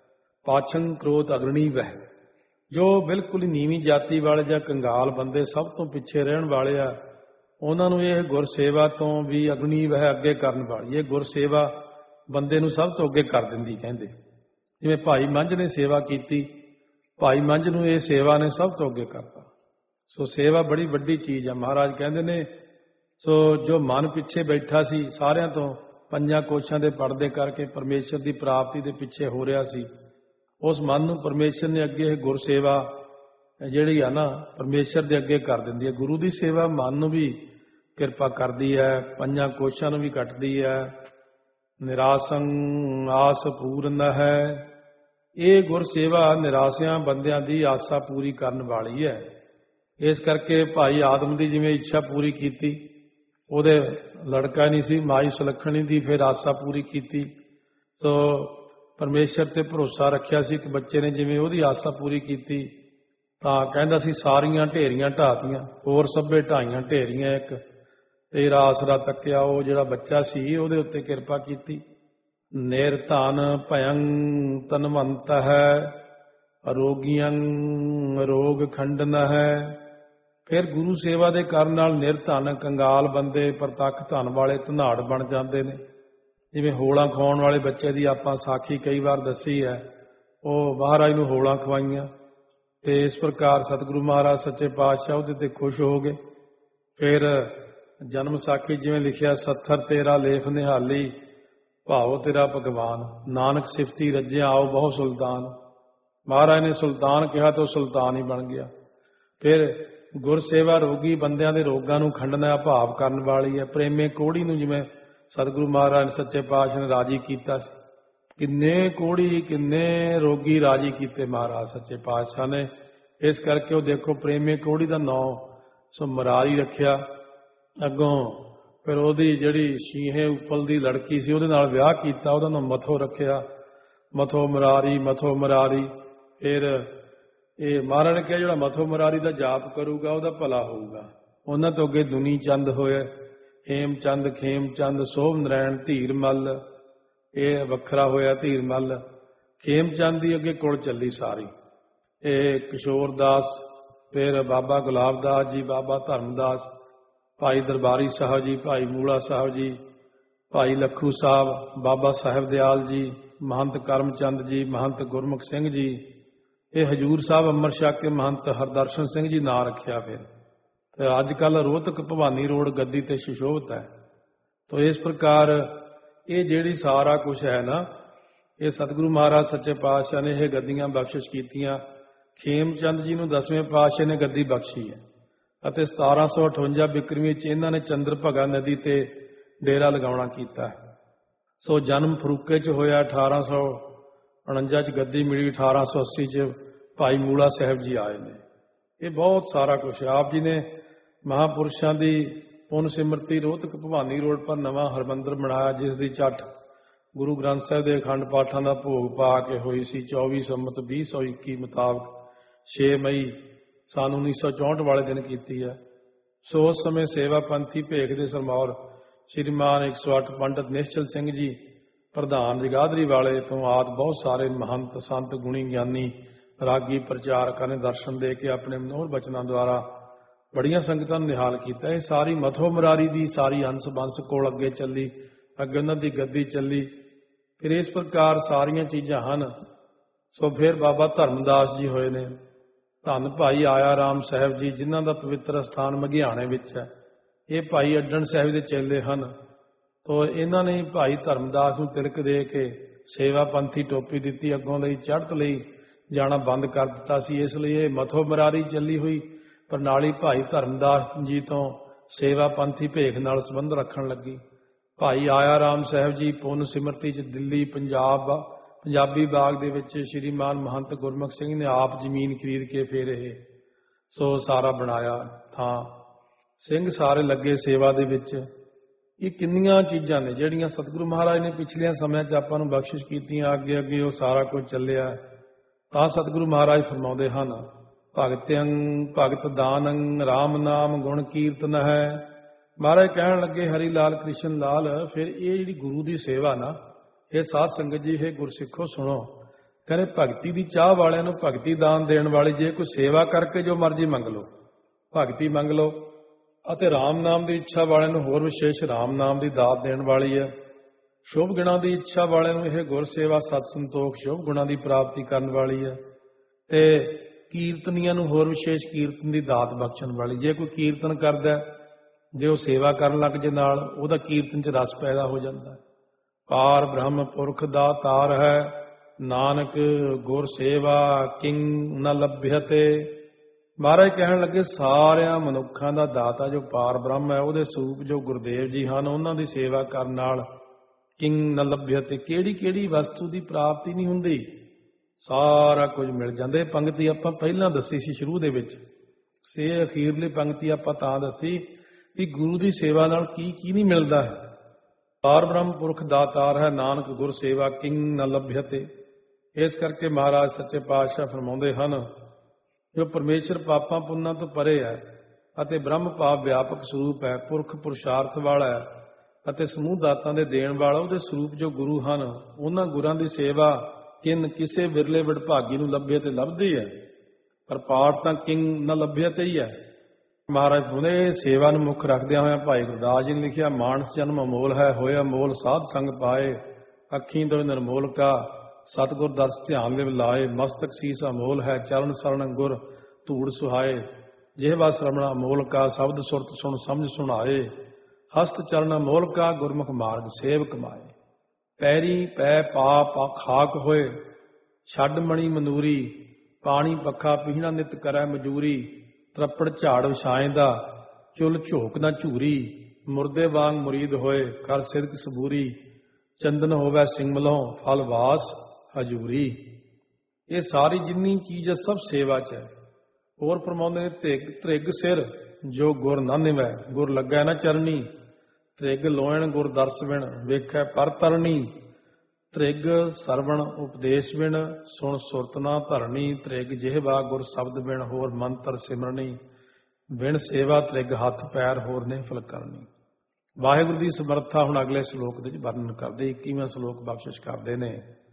ਪਾਚੰ ਕ੍ਰੋਧ ਅਗਰਣੀ ਵਹਿ। ਜੋ ਬਿਲਕੁਲ ਹੀ ਨੀਵੀਂ ਜਾਤੀ ਵਾਲੇ ਜਾਂ ਕੰਗਾਲ ਬੰਦੇ, ਸਭ ਤੋਂ ਪਿੱਛੇ ਰਹਿਣ ਵਾਲੇ ਆ, ਉਹਨਾਂ ਨੂੰ ਇਹ ਗੁਰਸੇਵਾ ਤੋਂ ਵੀ ਅਗਨੀ ਵਹਿ, ਅੱਗੇ ਕਰਨ ਵਾਲੀ। ਇਹ ਗੁਰਸੇਵਾ ਬੰਦੇ ਨੂੰ ਸਭ ਤੋਂ ਅੱਗੇ ਕਰ ਦਿੰਦੀ। ਕਹਿੰਦੇ ਜਿਵੇਂ ਭਾਈ ਮੰਝ ਨੇ ਸੇਵਾ ਕੀਤੀ, ਭਾਈ ਮੰਝ ਨੂੰ ਇਹ ਸੇਵਾ ਨੇ ਸਭ ਤੋਂ ਅੱਗੇ ਕਰਤਾ। ਸੋ ਸੇਵਾ ਬੜੀ ਵੱਡੀ ਚੀਜ਼ ਹੈ। ਮਹਾਰਾਜ ਕਹਿੰਦੇ ਨੇ, ਸੋ ਜੋ ਮਨ ਪਿੱਛੇ ਬੈਠਾ ਸੀ ਸਾਰਿਆਂ ਤੋਂ, ਪੰਜਾਂ ਕੋਸ਼ਾਂ ਦੇ ਪਰਦੇ ਕਰਕੇ ਪਰਮੇਸ਼ਰ ਦੀ ਪ੍ਰਾਪਤੀ ਦੇ ਪਿੱਛੇ ਹੋ ਰਿਹਾ ਸੀ, ਉਸ ਮਨ ਨੂੰ ਪਰਮੇਸ਼ਰ ਨੇ ਅੱਗੇ ਇਹ ਗੁਰਸੇਵਾ ਜਿਹੜੀ ਆ ਨਾ ਪਰਮੇਸ਼ਰ ਦੇ ਅੱਗੇ ਕਰ ਦਿੰਦੀ ਹੈ। ਗੁਰੂ ਦੀ ਸੇਵਾ ਮਨ ਨੂੰ ਵੀ ਕਿਰਪਾ ਕਰਦੀ ਹੈ, ਪੰਜਾਂ ਕੋਸ਼ਾਂ ਨੂੰ ਵੀ ਕੱਟਦੀ ਹੈ। ਨਿਰਾਸੰ ਆਸ ਪੂਰਨ ਹੈ। ਇਹ ਗੁਰਸੇਵਾ ਨਿਰਾਸਿਆਂ ਬੰਦਿਆਂ ਦੀ ਆਸਾ ਪੂਰੀ ਕਰਨ ਵਾਲੀ ਹੈ। ਇਸ ਕਰਕੇ ਭਾਈ ਆਦਮ ਦੀ ਜਿਵੇਂ ਇੱਛਾ ਪੂਰੀ ਕੀਤੀ, ਉਹਦੇ ਲੜਕਾ ਨਹੀਂ ਸੀ, ਮਾਈ ਸੁਲੱਖਣੀ ਦੀ ਫਿਰ ਆਸਾ ਪੂਰੀ ਕੀਤੀ। ਸੋ ਪਰਮੇਸ਼ਰ ਤੇ ਭਰੋਸਾ ਰੱਖਿਆ ਸੀ ਇੱਕ ਬੱਚੇ ਨੇ, ਜਿਵੇਂ ਉਹਦੀ ਆਸਾ ਪੂਰੀ ਕੀਤੀ, ਤਾਂ ਕਹਿੰਦਾ ਸੀ ਸਾਰੀਆਂ ਢੇਰੀਆਂ ਢਾਤੀਆਂ, ਹੋਰ ਸਭੇ ਢਾਈਆਂ ਢੇਰੀਆਂ ਇੱਕ। ਤੇਰਾ ਆਸਰਾ ਤੱਕਿਆ, ਉਹ ਜਿਹੜਾ ਬੱਚਾ ਸੀ ਉਹਦੇ ਉੱਤੇ ਕਿਰਪਾ ਕੀਤੀ। ਨਿਰਧਨ ਭਯੰ ਤਨਵੰਤ ਹੈ, ਅਰੋਗੀਆਂ ਰੋਗ ਖੰਡਨ ਹੈ। ਫਿਰ ਗੁਰੂ ਸੇਵਾ ਦੇ ਕਰਨ ਨਾਲ ਨਿਰਧਨ ਕੰਗਾਲ ਬੰਦੇ ਪ੍ਰਤੱਖ ਧਨ ਵਾਲੇ ਧਨਾੜ ਬਣ ਜਾਂਦੇ ਨੇ। ਜਿਵੇਂ ਹੋਲਾਂ ਖਵਾਉਣ ਵਾਲੇ ਬੱਚੇ ਦੀ ਆਪਾਂ ਸਾਖੀ ਕਈ ਵਾਰ ਦੱਸੀ ਹੈ, ਉਹ ਮਹਾਰਾਜ ਨੂੰ ਹੋਲਾਂ ਖਵਾਈਆਂ, ਤੇ ਇਸ ਪ੍ਰਕਾਰ ਸਤਿਗੁਰੂ ਮਹਾਰਾਜ ਸੱਚੇ ਪਾਤਸ਼ਾਹ ਉਹਦੇ ਤੇ ਖੁਸ਼ ਹੋ ਗਏ। ਫਿਰ ਜਨਮ ਸਾਖੀ ਜਿਵੇਂ ਲਿਖਿਆ, 70 ਤੇਰਾ ਲੇਖ ਨਿਹਾਲੀ, ਭਾਵ ਤੇਰਾ ਭਗਵਾਨ। ਨਾਨਕ ਸਿਫਤੀ ਰੱਜਿਆ ਆਓ ਬਹੁ ਸੁਲਤਾਨ। ਮਹਾਰਾਜ ਨੇ ਸੁਲਤਾਨ ਕਿਹਾ ਤਾਂ ਉਹ ਸੁਲਤਾਨ ਹੀ ਬਣ ਗਿਆ। ਫਿਰ ਗੁਰਸੇਵਾ ਰੋਗੀ ਬੰਦਿਆਂ ਦੇ ਰੋਗਾਂ ਨੂੰ ਖੰਡਣਾ, ਭਾਵ ਕਰਨ ਵਾਲੀ ਹੈ। ਪ੍ਰੇਮੇ ਕੋੜੀ ਨੂੰ ਜਿਵੇਂ ਸਤਿਗੁਰੂ ਮਹਾਰਾਜ ਨੇ ਸੱਚੇ ਪਾਤਸ਼ਾਹ ਨੇ ਰਾਜੀ ਕੀਤਾ ਸੀ, ਕਿੰਨੇ ਕੋੜੀ ਕਿੰਨੇ ਰੋਗੀ ਰਾਜੀ ਕੀਤੇ ਮਹਾਰਾਜ ਸੱਚੇ ਪਾਤਸ਼ਾਹ ਨੇ। ਇਸ ਕਰਕੇ ਉਹ ਦੇਖੋ ਪ੍ਰੇਮੇ ਕੋੜੀ ਦਾ ਨਾਂ ਸੋ ਮਰਾਰੀ ਰੱਖਿਆ। ਅੱਗੋਂ ਫਿਰ ਉਹਦੀ ਜਿਹੜੀ ਸ਼ੀਹੇ ਉੱਪਲ ਦੀ ਲੜਕੀ ਸੀ ਉਹਦੇ ਨਾਲ ਵਿਆਹ ਕੀਤਾ, ਉਹਦਾ ਨਾਮ ਮਥੋ ਰੱਖਿਆ। ਮਥੋ ਮਰਾਰੀ। ਫਿਰ ਇਹ ਮਹਾਰਾਜ ਨੇ ਕਿਹਾ ਜਿਹੜਾ ਮਥੋ ਮਰਾਰੀ ਦਾ ਜਾਪ ਕਰੂਗਾ ਉਹਦਾ ਭਲਾ ਹੋਊਗਾ। ਉਹਨਾਂ ਤੋਂ ਅੱਗੇ ਦੁਨੀ ਚੰਦ ਹੋਏ, ਹੇਮ ਚੰਦ, ਖੇਮ ਚੰਦ, ਸੋਭ ਨਰੈਣ, ਧੀਰ ਮੱਲ। ਇਹ ਵੱਖਰਾ ਹੋਇਆ ਧੀਰ ਮੱਲ। ਖੇਮ ਚੰਦ ਦੀ ਅੱਗੇ ਕੁਲ ਚੱਲੀ ਸਾਰੀ। ਇਹ ਕਿਸ਼ੋਰ ਦਾਸ, ਫਿਰ ਬਾਬਾ ਗੁਲਾਬ ਦਾਸ ਜੀ, ਬਾਬਾ ਧਰਮਦਾਸ, ਭਾਈ ਦਰਬਾਰੀ ਸਾਹਿਬ ਜੀ, ਭਾਈ ਮੂਲਾ ਸਾਹਿਬ ਜੀ, ਭਾਈ ਲੱਖੂ ਸਾਹਿਬ, ਬਾਬਾ ਸਾਹਿਬ ਦਿਆਲ ਜੀ, ਮਹੰਤ ਕਰਮਚੰਦ ਜੀ, ਮਹੰਤ ਗੁਰਮੁਖ ਸਿੰਘ ਜੀ। ਇਹ ਹਜੂਰ ਸਾਹਿਬ ਅੰਮ੍ਰਿਤ ਛਕ ਕੇ ਮਹੰਤ ਹਰਦਰਸ਼ਨ ਸਿੰਘ ਜੀ ਨਾਂ ਰੱਖਿਆ। ਫਿਰ ਤੇ ਅੱਜ ਕੱਲ੍ਹ ਰੋਹਤਕ ਭਵਾਨੀ ਰੋਡ ਗੱਦੀ ਤੇ ਸੁਸ਼ੋਭਤ ਹੈ। ਤੋ ਇਸ ਪ੍ਰਕਾਰ ਇਹ ਜਿਹੜੀ ਸਾਰਾ ਕੁਝ ਹੈ ਨਾ, ਇਹ ਸਤਿਗੁਰੂ ਮਹਾਰਾਜ ਸੱਚੇ ਪਾਤਸ਼ਾਹ ਨੇ ਇਹ ਗੱਦੀਆਂ ਬਖਸ਼ਿਸ਼ ਕੀਤੀਆਂ ਖੇਮਚੰਦ ਜੀ ਨੂੰ 10ਵੇਂ ਪਾਤਸ਼ਾਹ ਨੇ ਗੱਦੀ ਬਖਸ਼ੀ ਹੈ ਅਤੇ 1758 ਬਿਕਰਮੀ ਵਿੱਚ ਇਹਨਾਂ ਨੇ ਚੰਦਰਭਗਾ ਨਦੀ ਤੇ ਡੇਰਾ ਲਗਾਉਣਾ ਕੀਤਾ ਹੈ। ਸੋ ਜਨਮ ਫਰੂਕੇ 'ਚ ਹੋਇਆ, 1849 'ਚ ਗੱਦੀ ਮਿਲੀ, 1880 'ਚ ਭਾਈ ਮੂਲਾ ਸਾਹਿਬ ਜੀ ਆਏ ਨੇ। ਇਹ ਬਹੁਤ ਸਾਰਾ ਕੁਛ ਆਪ ਜੀ ਨੇ ਮਹਾਂਪੁਰਸ਼ਾਂ ਦੀ ਪੁੰਨ ਸਿਮਰਤੀ ਰੋਹਤਕ ਭਵਾਨੀ ਰੋਡ ਪਰ ਨਵਾਂ ਹਰਮੰਦਰ ਬਣਾਇਆ, ਜਿਸ ਦੀ ਚੱਠ ਗੁਰੂ ਗ੍ਰੰਥ ਸਾਹਿਬ ਦੇ ਅਖੰਡ ਪਾਠਾਂ ਦਾ ਭੋਗ ਪਾ ਕੇ ਹੋਈ ਸੀ 24 ਸੰਮਤ 2021 ਮੁਤਾਬਕ 6 ਮਈ ਸੰਨ 1964 ਵਾਲੇ ਦਿਨ ਕੀਤੀ ਹੈ। ਸੋ ਉਸ ਸਮੇਂ ਸੇਵਾ ਪੰਥੀ ਭੇਖ ਦੇ ਸਰਮੌਰ ਸ਼੍ਰੀਮਾਨ 108 ਪੰਡਤ ਨਿਸ਼ਚਲ ਸਿੰਘ ਜੀ ਪ੍ਰਧਾਨ ਜਗਾਦਰੀ ਵਾਲੇ ਤੋਂ ਆਦਿ ਬਹੁਤ ਸਾਰੇ ਮਹੰਤ ਸੰਤ ਗੁਣੀ ਗਿਆਨੀ ਰਾਗੀ ਪ੍ਰਚਾਰਕਾਂ ਨੇ ਦਰਸ਼ਨ ਦੇ ਕੇ ਆਪਣੇ ਮਨੋਹਰ ਬਚਨਾਂ ਦੁਆਰਾ ਬੜੀਆਂ ਸੰਗਤਾਂ ਨੂੰ ਨਿਹਾਲ ਕੀਤਾ। ਇਹ ਸਾਰੀ ਮਥੋ ਮੁਰਾਰੀ ਦੀ ਸਾਰੀ ਹੰਸ ਬੰਸ ਕੋਲ ਅੱਗੇ ਚੱਲੀ, ਅੱਗੇ ਉਹਨਾਂ ਦੀ ਗੱਦੀ ਚੱਲੀ। ਫਿਰ ਇਸ ਪ੍ਰਕਾਰ ਸਾਰੀਆਂ ਚੀਜ਼ਾਂ ਹਨ। ਸੋ ਫਿਰ ਬਾਬਾ ਧਰਮਦਾਸ ਜੀ ਹੋਏ ਨੇ, ਧੰਨ ਭਾਈ ਆਇਆ ਰਾਮ ਸਾਹਿਬ ਜੀ, ਜਿਨ੍ਹਾਂ ਦਾ ਪਵਿੱਤਰ ਸਥਾਨ ਮਘਿਆਣੇ ਵਿੱਚ ਹੈ। ਇਹ ਭਾਈ ਅੱਡਣ ਸਾਹਿਬ ਦੇ ਚੇਲੇ ਹਨ। ਤੋ ਇਹਨਾਂ ਨੇ ਭਾਈ ਧਰਮਦਾਸ ਨੂੰ ਤਿਲਕ ਦੇ ਕੇ ਸੇਵਾ ਪੰਥੀ ਟੋਪੀ ਦਿੱਤੀ, ਅੱਗੋਂ ਲਈ ਚੜ੍ਹਤ ਲਈ ਜਾਣਾ ਬੰਦ ਕਰ ਦਿੱਤਾ ਸੀ। ਇਸ ਲਈ ਇਹ ਮਥੋ ਮੁਰਾਰੀ ਚੱਲੀ ਹੋਈ ਪ੍ਰਣਾਲੀ ਭਾਈ ਧਰਮਦਾਸ ਜੀ ਤੋਂ ਸੇਵਾ ਪੰਥੀ ਭੇਖ ਨਾਲ ਸੰਬੰਧ ਰੱਖਣ ਲੱਗੀ। ਭਾਈ ਆਇਆ ਰਾਮ ਸਾਹਿਬ ਜੀ ਪੁੰਨ ਸਿਮਰਤੀ 'ਚ ਦਿੱਲੀ ਪੰਜਾਬੀ ਬਾਗ ਦੇ ਵਿੱਚ ਸ਼੍ਰੀਮਾਨ ਮਹੰਤ ਗੁਰਮੁਖ ਸਿੰਘ ਨੇ ਆਪ ਜ਼ਮੀਨ ਖਰੀਦ ਕੇ ਫਿਰ ਇਹ ਸੋ ਸਾਰਾ ਬਣਾਇਆ ਥਾਂ। ਸਿੰਘ ਸਾਰੇ ਲੱਗੇ ਸੇਵਾ ਦੇ ਵਿੱਚ। ਇਹ ਕਿੰਨੀਆਂ ਚੀਜ਼ਾਂ ਨੇ ਜਿਹੜੀਆਂ ਸਤਿਗੁਰੂ ਮਹਾਰਾਜ ਨੇ ਪਿਛਲੀਆਂ ਸਮਿਆਂ 'ਚ ਆਪਾਂ ਨੂੰ ਬਖਸ਼ਿਸ਼ ਕੀਤੀਆਂ, ਅੱਗੇ ਅੱਗੇ ਉਹ ਸਾਰਾ ਕੁਝ ਚੱਲਿਆ। ਤਾਂ ਸਤਿਗੁਰੂ ਮਹਾਰਾਜ ਫਰਮਾਉਂਦੇ ਹਨ, ਭਗਤਿਅੰ ਭਗਤ ਦਾਨੰ ਰਾਮ ਨਾਮ ਗੁਣ ਕੀਰਤਨ ਹੈ। ਮਹਾਰਾਜ ਕਹਿਣ ਲੱਗੇ ਹਰੀ ਲਾਲ ਕ੍ਰਿਸ਼ਨ ਲਾਲ, ਫਿਰ ਇਹ ਜਿਹੜੀ ਗੁਰੂ ਦੀ ਸੇਵਾ ਨਾ, ਇਹ ਸਾਧ ਸੰਗਤ ਜੀ, ਇਹ ਗੁਰਸਿੱਖੋ ਸੁਣੋ। ਕਹਿੰਦੇ ਭਗਤੀ ਦੀ ਚਾਹ ਵਾਲਿਆਂ ਨੂੰ ਭਗਤੀ ਦਾਨ ਦੇਣ ਵਾਲੀ ਜੇ ਕੋਈ ਸੇਵਾ ਕਰਕੇ ਜੋ ਮਰਜ਼ੀ ਮੰਗ ਲਓ, ਭਗਤੀ ਮੰਗ ਲਓ। ਅਤੇ ਰਾਮ ਨਾਮ ਦੀ ਇੱਛਾ ਵਾਲਿਆਂ ਨੂੰ ਹੋਰ ਵਿਸ਼ੇਸ਼ ਰਾਮ ਨਾਮ ਦੀ ਦਾਤ ਦੇਣ ਵਾਲੀ ਹੈ। ਸ਼ੁਭ ਗੁਣਾਂ ਦੀ ਇੱਛਾ ਵਾਲਿਆਂ ਨੂੰ ਇਹ ਗੁਰ ਸੇਵਾ ਸਤ ਸੰਤੋਖ ਸ਼ੁਭ ਗੁਣਾਂ ਦੀ ਪ੍ਰਾਪਤੀ ਕਰਨ ਵਾਲੀ ਹੈ। ਤੇ ਕੀਰਤਨੀਆਂ ਨੂੰ ਹੋਰ ਵਿਸ਼ੇਸ਼ ਕੀਰਤਨ ਦੀ ਦਾਤ ਬਖਸ਼ਣ ਵਾਲੀ। ਜੇ ਕੋਈ ਕੀਰਤਨ ਕਰਦਾ, ਜੇ ਉਹ ਸੇਵਾ ਕਰਨ ਲੱਗ ਜੇ ਨਾਲ, ਉਹਦਾ ਕੀਰਤਨ 'ਚ ਰਸ ਪੈਦਾ ਹੋ ਜਾਂਦਾ। ਪਾਰ ਬ੍ਰਹਮ ਪੁਰਖ ਦਾ ਤਾਰ ਹੈ, ਨਾਨਕ ਗੁਰ ਸੇਵਾ ਕਿੰਗ ਨ ਲੱਭਿਅਤੇ। ਮਹਾਰਾਜ ਕਹਿਣ ਲੱਗੇ ਸਾਰਿਆਂ ਮਨੁੱਖਾਂ ਦਾ ਦਾਤਾ ਜੋ ਪਾਰ ਬ੍ਰਹਮ ਹੈ, ਉਹਦੇ ਸਰੂਪ ਜੋ ਗੁਰਦੇਵ ਜੀ ਹਨ, ਉਹਨਾਂ ਦੀ ਸੇਵਾ ਕਰਨ ਨਾਲ ਕਿੰਗ ਨ ਲੱਭਿਅਤੇ, ਕਿਹੜੀ ਕਿਹੜੀ ਵਸਤੂ ਦੀ ਪ੍ਰਾਪਤੀ ਨਹੀਂ ਹੁੰਦੀ, ਸਾਰਾ ਕੁਝ ਮਿਲ ਜਾਂਦਾ। ਇਹ ਪੰਕਤੀ ਆਪਾਂ ਪਹਿਲਾਂ ਦੱਸੀ ਸੀ ਸ਼ੁਰੂ ਦੇ ਵਿੱਚ। ਸੇ ਅਖੀਰਲੀ ਪੰਕਤੀ ਆਪਾਂ ਤਾਂ ਦੱਸੀ ਕਿ ਗੁਰੂ ਦੀ ਸੇਵਾ ਨਾਲ ਕੀ ਕੀ ਨਹੀਂ ਮਿਲਦਾ ਹੈ। ਪਾਰ ਬ੍ਰਹਮ ਪੁਰਖ ਦਾਤਾਰ ਹੈ, ਨਾਨਕ ਗੁਰ ਸੇਵਾ ਕਿੰਗ ਨ ਲੱਭਿਅਤੇ। ਇਸ ਕਰਕੇ ਮਹਾਰਾਜ ਸੱਚੇ ਪਾਤਸ਼ਾਹ ਫਰਮਾਉਂਦੇ ਹਨ, ਜੋ ਪਰਮੇਸ਼ਰ ਪਾਪਾਂ ਪੁੰਨਾਂ ਤੋਂ ਪਰੇ ਹੈ ਅਤੇ ਬ੍ਰਹਮ ਭਾਵ ਵਿਆਪਕ ਸਰੂਪ ਹੈ, ਪੁਰਖ ਪੁਰਸ਼ਾਰਥ ਵਾਲਾ ਹੈ ਅਤੇ ਸਮੂਹ ਦਾਤਾਂ ਦੇ ਦੇਣ ਵਾਲਾ, ਉਹਦੇ ਸਰੂਪ ਜੋ ਗੁਰੂ ਹਨ, ਉਹਨਾਂ ਗੁਰਾਂ ਦੀ ਸੇਵਾ ਕਿਸੇ ਵਿਰਲੇ ਵਡਭਾਗੀ ਨੂੰ ਲੱਭੇ ਤੇ ਲੱਭਦੀ ਹੈ, ਪਰ ਪਾਠ ਤਾਂ ਕਿੰਗ ਨ ਲੱਭਿਆ ਤੇ ਹੀ ਹੈ। ਮਹਾਰਾਜ ਹੁਣੇ ਸੇਵਾ ਨੂੰ ਮੁੱਖ ਰੱਖਦਿਆਂ ਹੋਇਆ ਭਾਈ ਗੁਰਦਾਸ ਜੀ ਨੇ ਲਿਖਿਆ, ਮਾਨਸ ਜਨਮ ਅਮੋਲ ਹੈ, ਹੋਇਆ ਮੋਲ ਸਾਧ ਸੰਗ ਪਾਏ, ਅੱਖੀਂ ਤੋਂ ਨਿਰਮੋਲ ਕਾ ਸਤਿਗੁਰ ਦਰਸ ਧਿਆਨ ਲਿਵ ਲਾਏ, ਮਸਤਕ ਸੀਸ ਅਮੋਲ ਹੈ, ਚਰਨ ਸਰਣ ਗੁਰ ਧੂੜ ਸੁਹਾਏ, ਜਿਹਵਾ ਸ਼ਰਮਣਾ ਅਮੋਲ ਕਾ ਸ਼ਬਦ ਸੁਰਤ ਸੁਣ ਸਮਝ ਸੁਣਾਏ, ਹਸਤ ਚਰਨ ਅਮੋਲ ਕਾ ਗੁਰਮੁਖ ਮਾਰਗ ਸੇਵ ਕਮਾਏ, ਪੈਰੀ ਪੈ ਪਾ ਖਾਕ ਹੋਏ, ਛੱਡ ਮਣੀ ਮਨੂਰੀ, ਪਾਣੀ ਪੱਖਾ ਪੀਣਾ ਨਿਤ ਕਰੈ ਮਜੂਰੀ, ਤਰਪੜ ਝਾੜ ਵਿਛਾਏ ਦਾ ਚੁੱਲ ਝੋਕ ਨਾ ਝੂਰੀ, ਮੁਰਦੇ ਵਾਂਗ ਮੁਰੀਦ ਹੋਏ ਕਰ ਸਿਦਕ ਸਬੂਰੀ, ਚੰਦਨ ਹੋਵੇ ਸਿੰਘਮਲੋਂ ਫਲ ਵਾਸ ਹਜੂਰੀ। ਇਹ ਸਾਰੀ ਜਿੰਨੀ ਚੀਜ਼ ਹੈ ਸਭ ਸੇਵਾ 'ਚ ਹੈ। ਹੋਰ ਫਰਮਾਉਂਦੇ ਨੇ, ਤ੍ਰਿਗ ਸਿਰ ਜੋ ਗੁਰ ਨਾ ਨਿਵੈ, ਗੁਰ ਲੱਗੈ ਨਾ ਚਰਨੀ, ਤ੍ਰਿਗ ਲੋਇਣ ਗੁਰ ਦਰਸ ਬਿਨ ਵੇਖੈ ਪਰ ਤਰਨੀ, ਤ੍ਰਿਗ ਸਰਵਣ ਉਪਦੇਸ਼ ਬਿਨ ਸੁਣ ਸੁਰਤ ਨਾ ਧਰਨੀ, ਤ੍ਰਿਗ ਜਿਹਵਾ ਗੁਰ ਸ਼ਬਦ ਬਿਨ ਹੋਰ ਮੰਤਰ ਸਿਮਰਨੀ, ਬਿਨ ਸੇਵਾ ਤ੍ਰਿਗ ਹੱਥ ਪੈਰ ਹੋਰ ਨਹੀਂ ਫਲ ਕਰਨੀ। ਵਾਹਿਗੁਰੂ ਦੀ ਸਮਰੱਥਾ ਹੁਣ ਅਗਲੇ ਸ਼ਲੋਕ ਦੇ ਵਿੱਚ ਵਰਣਨ ਕਰਦੇ, 21ਵਾਂ ਸ਼ਲੋਕ ਬਖਸ਼ਿਸ਼ ਕਰਦੇ ਨੇ।